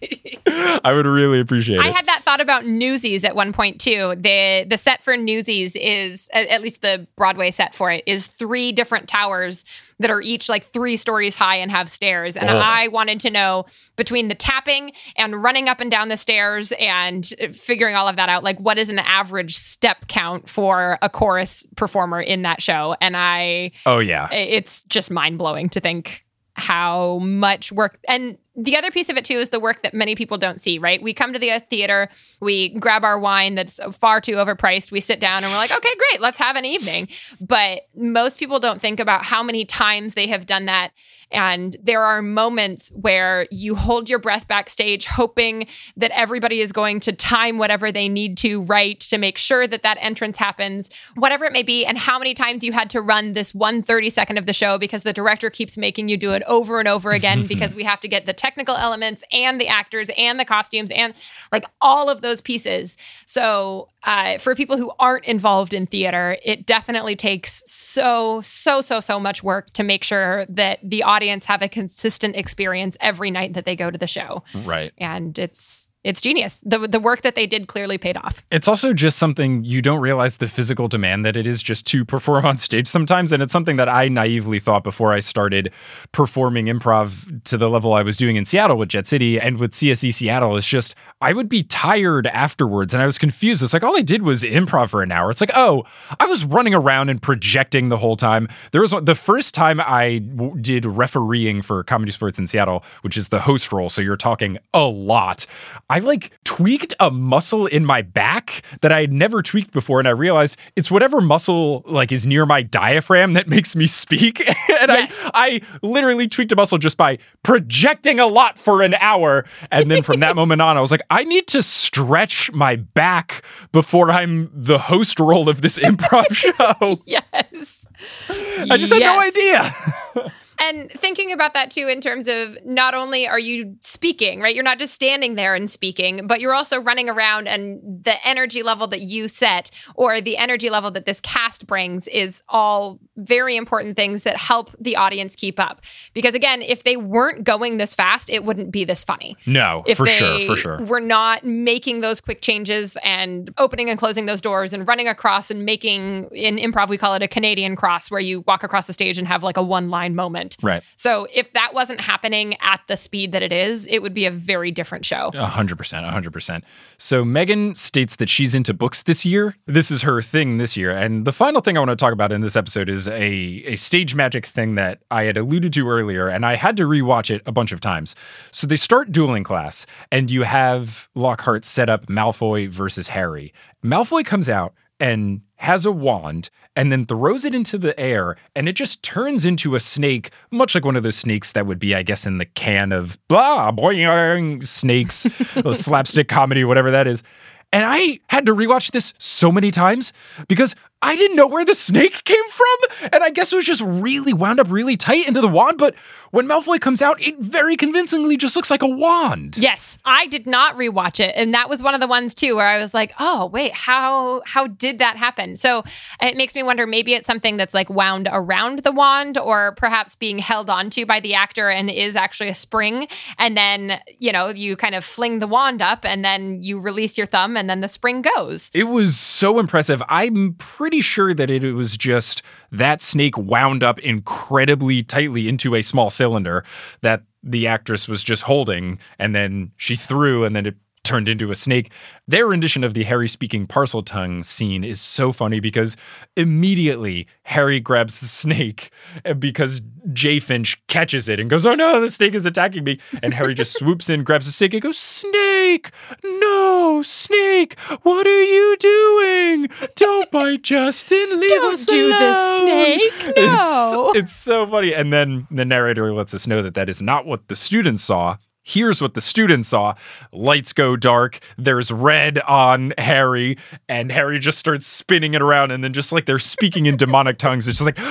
I would really appreciate it. I had that thought about Newsies at one point too. The set for Newsies is, at least the Broadway set for it, is 3 different towers that are each like 3 stories high and have stairs. And I wanted to know, between the tapping and running up and down the stairs and figuring all of that out, like, what is an average step count for a chorus performer in that show? And it's just mind blowing to think how much work. And the other piece of it too is the work that many people don't see, right? We come to the theater, we grab our wine that's far too overpriced, we sit down and we're like, okay, great, let's have an evening. But most people don't think about how many times they have done that. And there are moments where you hold your breath backstage, hoping that everybody is going to time whatever they need to right to make sure that that entrance happens, whatever it may be, and how many times you had to run this 1/32 of the show because the director keeps making you do it over and over again because we have to get the technical elements and the actors and the costumes and like all of those pieces. So for people who aren't involved in theater, it definitely takes so much work to make sure that the audience have a consistent experience every night that they go to the show. Right. And it's genius. The work that they did clearly paid off. It's also just something you don't realize the physical demand that it is just to perform on stage sometimes. And it's something that I naively thought before I started performing improv to the level I was doing in Seattle with Jet City and with CSE Seattle, is just, I would be tired afterwards. And I was confused. It's like, all I did was improv for an hour. It's like, oh, I was running around and projecting the whole time. There was the first time I did refereeing for Comedy Sports in Seattle, which is the host role. So you're talking a lot. I like tweaked a muscle in my back that I had never tweaked before. And I realized it's whatever muscle like is near my diaphragm that makes me speak. And Yes. I literally tweaked a muscle just by projecting a lot for an hour. And then from that moment on, I was like, I need to stretch my back before I'm the host role of this improv show. Yes. I just had no idea. And thinking about that too, in terms of not only are you speaking, right? You're not just standing there and speaking, but you're also running around, and the energy level that you set or the energy level that this cast brings is all very important things that help the audience keep up. Because again, if they weren't going this fast, it wouldn't be this funny. No, If for they sure. were not making those quick changes and opening and closing those doors and running across and making, in improv, we call it a Canadian cross, where you walk across the stage and have like a one-line moment. Right. So if that wasn't happening at the speed that it is, it would be a very different show. 100%. So Megan states that she's into books this year. This is her thing this year. And the final thing I want to talk about in this episode is a stage magic thing that I had alluded to earlier, and I had to rewatch it a bunch of times. So they start dueling class, and you have Lockhart set up Malfoy versus Harry. Malfoy comes out and has a wand and then throws it into the air, and it just turns into a snake, much like one of those snakes that would be, I guess, in the can of boing snakes, slapstick comedy, whatever that is. And I had to rewatch this so many times because I didn't know where the snake came from. And I guess it was just really wound up really tight into the wand. But when Malfoy comes out, it very convincingly just looks like a wand. Yes, I did not rewatch it. And that was one of the ones too, where I was like, oh, wait, how did that happen? So it makes me wonder, maybe it's something that's like wound around the wand, or perhaps being held onto by the actor and is actually a spring. And then, you kind of fling the wand up and then you release your thumb and then the spring goes. It was so impressive. I'm pretty sure that it was just that snake wound up incredibly tightly into a small cylinder that the actress was just holding, and then she threw, and then it turned into a snake. Their rendition of the Harry speaking parcel tongue scene is so funny because immediately Harry grabs the snake because Jay Finch catches it and goes, oh no, the snake is attacking me. And Harry just swoops in, grabs the snake and goes, snake, no, snake, what are you doing? Don't bite Justin, leave Don't us do alone. the snake, no. It's so funny. And then the narrator lets us know that that is not what the students saw. Here's what the students saw. Lights go dark. There's red on Harry, and Harry just starts spinning it around, and then just like they're speaking in demonic tongues. It's just like,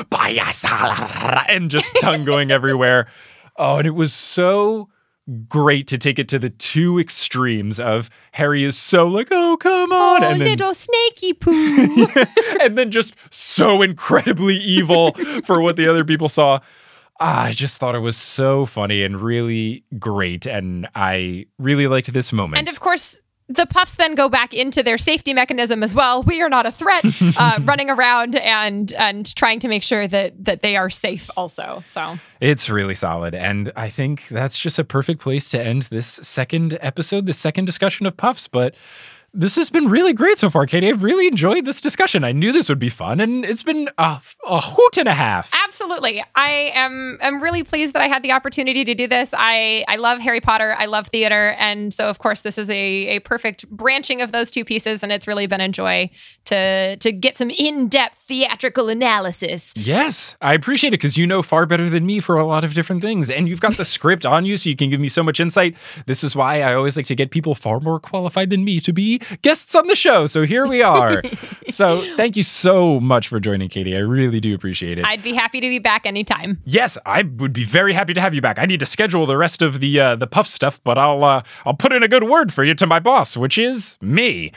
and just tongue going everywhere. Oh, and it was so great to take it to the two extremes of Harry is so like, oh, come on. Oh, and then, little snakey poo. and then just so incredibly evil for what the other people saw. I just thought it was so funny and really great, and I really liked this moment. And of course, the puffs then go back into their safety mechanism as well. We are not a threat, running around and trying to make sure that they are safe also. So it's really solid, and I think that's just a perfect place to end this second episode, the second discussion of Puffs. But this has been really great so far, Katie. I've really enjoyed this discussion. I knew this would be fun, and it's been a hoot and a half. Absolutely. I am really pleased that I had the opportunity to do this. I love Harry Potter. I love theater. And so, of course, this is a perfect branching of those two pieces, and it's really been a joy to get some in-depth theatrical analysis. Yes, I appreciate it because you know far better than me for a lot of different things, and you've got the script on you, so you can give me so much insight. This is why I always like to get people far more qualified than me to be guests on the show. So here we are. So thank you so much for joining, Katie. I really do appreciate it. I'd be happy to be back anytime. Yes, I would be very happy to have you back. I need to schedule the rest of the Puff stuff, but I'll put in a good word for you to my boss, which is me.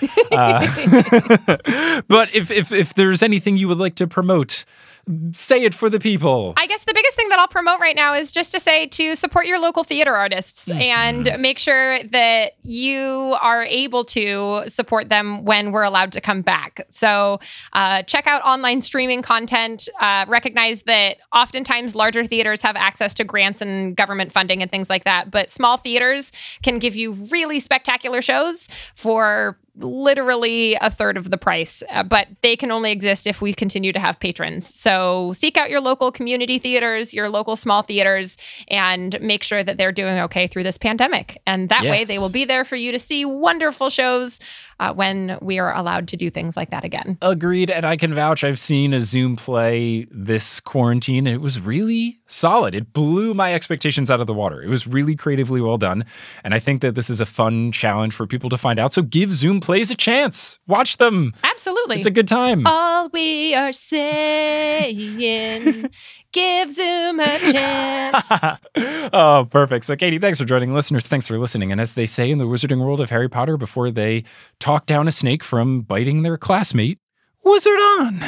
But if there's anything you would like to promote, say it for the people. I guess the biggest thing that I'll promote right now is just to say to support your local theater artists and make sure that you are able to support them when we're allowed to come back. So check out online streaming content. Recognize that oftentimes larger theaters have access to grants and government funding and things like that, but small theaters can give you really spectacular shows for literally a third of the price, but they can only exist if we continue to have patrons. So seek out your local community theaters, your local small theaters, and make sure that they're doing okay through this pandemic. And that way they will be there for you to see wonderful shows when we are allowed to do things like that again. Agreed. And I can vouch, I've seen a Zoom play this quarantine. It was really solid. It blew my expectations out of the water. It was really creatively well done. And I think that this is a fun challenge for people to find out. So give Zoom plays a chance. Watch them. Absolutely. It's a good time. All we are saying, give Zoom a chance. Oh, perfect. So, Katie, thanks for joining. Listeners, thanks for listening. And as they say in the wizarding world of Harry Potter, before they talk down a snake from biting their classmate, wizard on!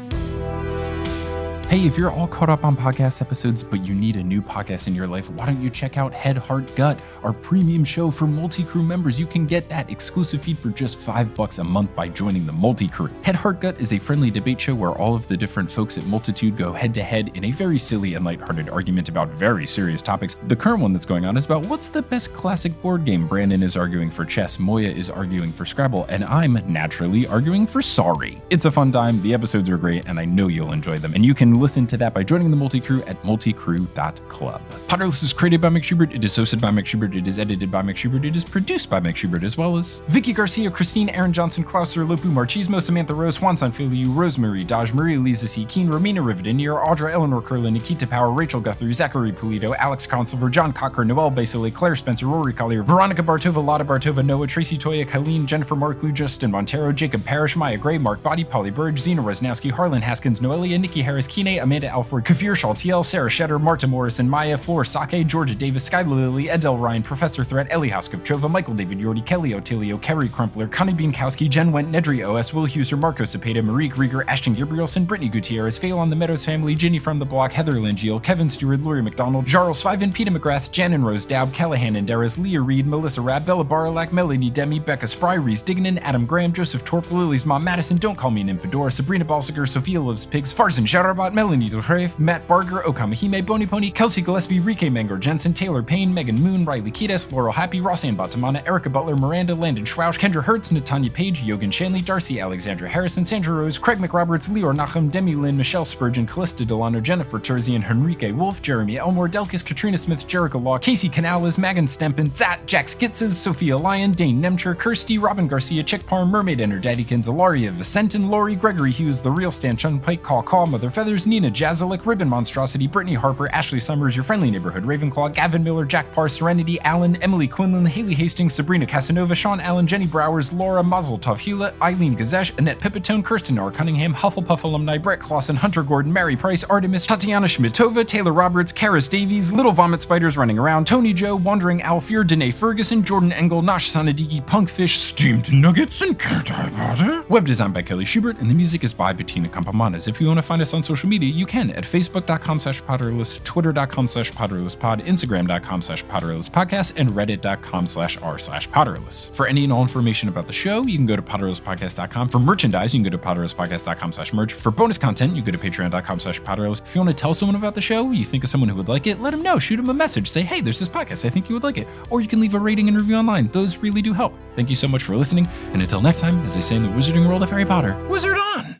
Hey, if you're all caught up on podcast episodes, but you need a new podcast in your life, why don't you check out Head, Heart, Gut, our premium show for multi-crew members. You can get that exclusive feed for just $5 a month by joining the multi-crew. Head, Heart, Gut is a friendly debate show where all of the different folks at Multitude go head-to-head in a very silly and lighthearted argument about very serious topics. The current one that's going on is about what's the best classic board game. Brandon is arguing for chess, Moya is arguing for Scrabble, and I'm naturally arguing for Sorry. It's a fun time, the episodes are great, and I know you'll enjoy them. And you can listen to that by joining the multi-crew at multicrew.club. Potterless is created by Mick Schubert, it is hosted by Mick Schubert, it is edited by Mick Schubert, it is produced by Mick Schubert, as well as Vicky Garcia, Christine, Aaron Johnson, Klauser, Lopu, Marchismo, Samantha Rose, Swanson, Filiu, Rosemary, Daj, Maria, Lisa C. Keen, Romina Rivadinier, Audra, Eleanor Curlin, Nikita Power, Rachel Guthrie, Zachary Pulido, Alex Consilver, John Cocker, Noel Basile, Claire Spencer, Rory Collier, Veronica Bartova, Lotta Bartova, Noah, Tracy Toya, Colleen, Jennifer Marklew, Justin Montero, Jacob Parrish, Maya Gray, Mark Body, Polly Burge, Zena Resnowski, Harlan Haskins, Noelia, Nikki Harris, Kine, Amanda Alford, Kafir Shaltiel, Sarah Shetter, Marta Morrison, Maya, Flor Sake, Georgia Davis, Skylar Lily, Edel Ryan, Professor Threat, Ellie Houskevchova, Michael David Yordi, Kelly Otilio, Kerry Crumpler, Connie Bienkowski, Jen Went, Nedry OS, Will Huser, Marco Cepeda, Marie Grieger, Ashton Gabrielson, Brittany Gutierrez, Fail on the Meadows family, Ginny from the Block, Heather Lingeal, Kevin Stewart, Laurie McDonald, Jarls Fiven, Peter McGrath, Jan and Rose Daub, Callahan and Darris, Leah Reed, Melissa Rabb, Bella Baralac, Melanie Demi, Becca Spry, Reese Dignan, Adam Graham, Joseph Torp, Lily's Mom Madison, Don't Call Me an Infidora, Sabrina Balsiger, Sophia Loves Pigs, Farzan Sharabat, Melanie Delhref, Matt Barger, Okamahime, Boni Pony, Kelsey Gillespie, Rike Mangor Jensen, Taylor Payne, Megan Moon, Riley Kiedis, Laurel Happy, Rossanne Batamana, Erica Butler, Miranda, Landon Schwausch, Kendra Hertz, Natanya Page, Yogan Shanley, Darcy Alexandra Harrison, Sandra Rose, Craig McRoberts, Leor Nachum, Demi Lynn, Michelle Spurgeon, Callista Delano, Jennifer Terzian, Henrique Wolf, Jeremy Elmore, Delkis, Katrina Smith, Jerica Law, Casey Canales, Megan Stempin, Zat, Jack Skitzes, Sophia Lyon, Dane Nemcher, Kirsty, Robin Garcia, Chick Parm, Mermaid Enter Daddykins, Ilaria Vicentin, Lori, Gregory Hughes, The Real Stan Chun Pike, Caw, Mother Feathers, Nina Jazalik, Ribbon Monstrosity, Brittany Harper, Ashley Summers, Your Friendly Neighborhood Ravenclaw, Gavin Miller, Jack Parr, Serenity, Allen, Emily Quinlan, Haley Hastings, Sabrina Casanova, Sean Allen, Jenny Browers, Laura, Mazel Tov Hila, Eileen Gazesh, Annette Pipitone, Kirsten R. Cunningham, Hufflepuff alumni, Brett Clausen, Hunter Gordon, Mary Price, Artemis, Tatiana Schmidtova, Taylor Roberts, Karis Davies, Little Vomit Spiders Running Around, Tony Joe, Wandering Alfier, Danae Ferguson, Jordan Engel, Nosh Sanadigi, Punkfish, Steamed Nuggets, and Can't I Bother? Web design by Kelly Schubert, and the music is by Bettina Campamanes. If you want to find us on social media, you can at facebook.com/Potterless, twitter.com/PotterlessPod, instagram.com/PotterlessPodcast, and reddit.com/r/Potterless. For any and all information about the show, you can go to PotterlessPodcast.com. For merchandise, you can go to PotterlessPodcast.com/merch. For bonus content, you go to Patreon.com/Potterless. If you want to tell someone about the show, you think of someone who would like it, let them know. Shoot them a message. Say, hey, there's this podcast. I think you would like it. Or you can leave a rating and review online. Those really do help. Thank you so much for listening. And until next time, as they say in the wizarding world of Harry Potter, wizard on!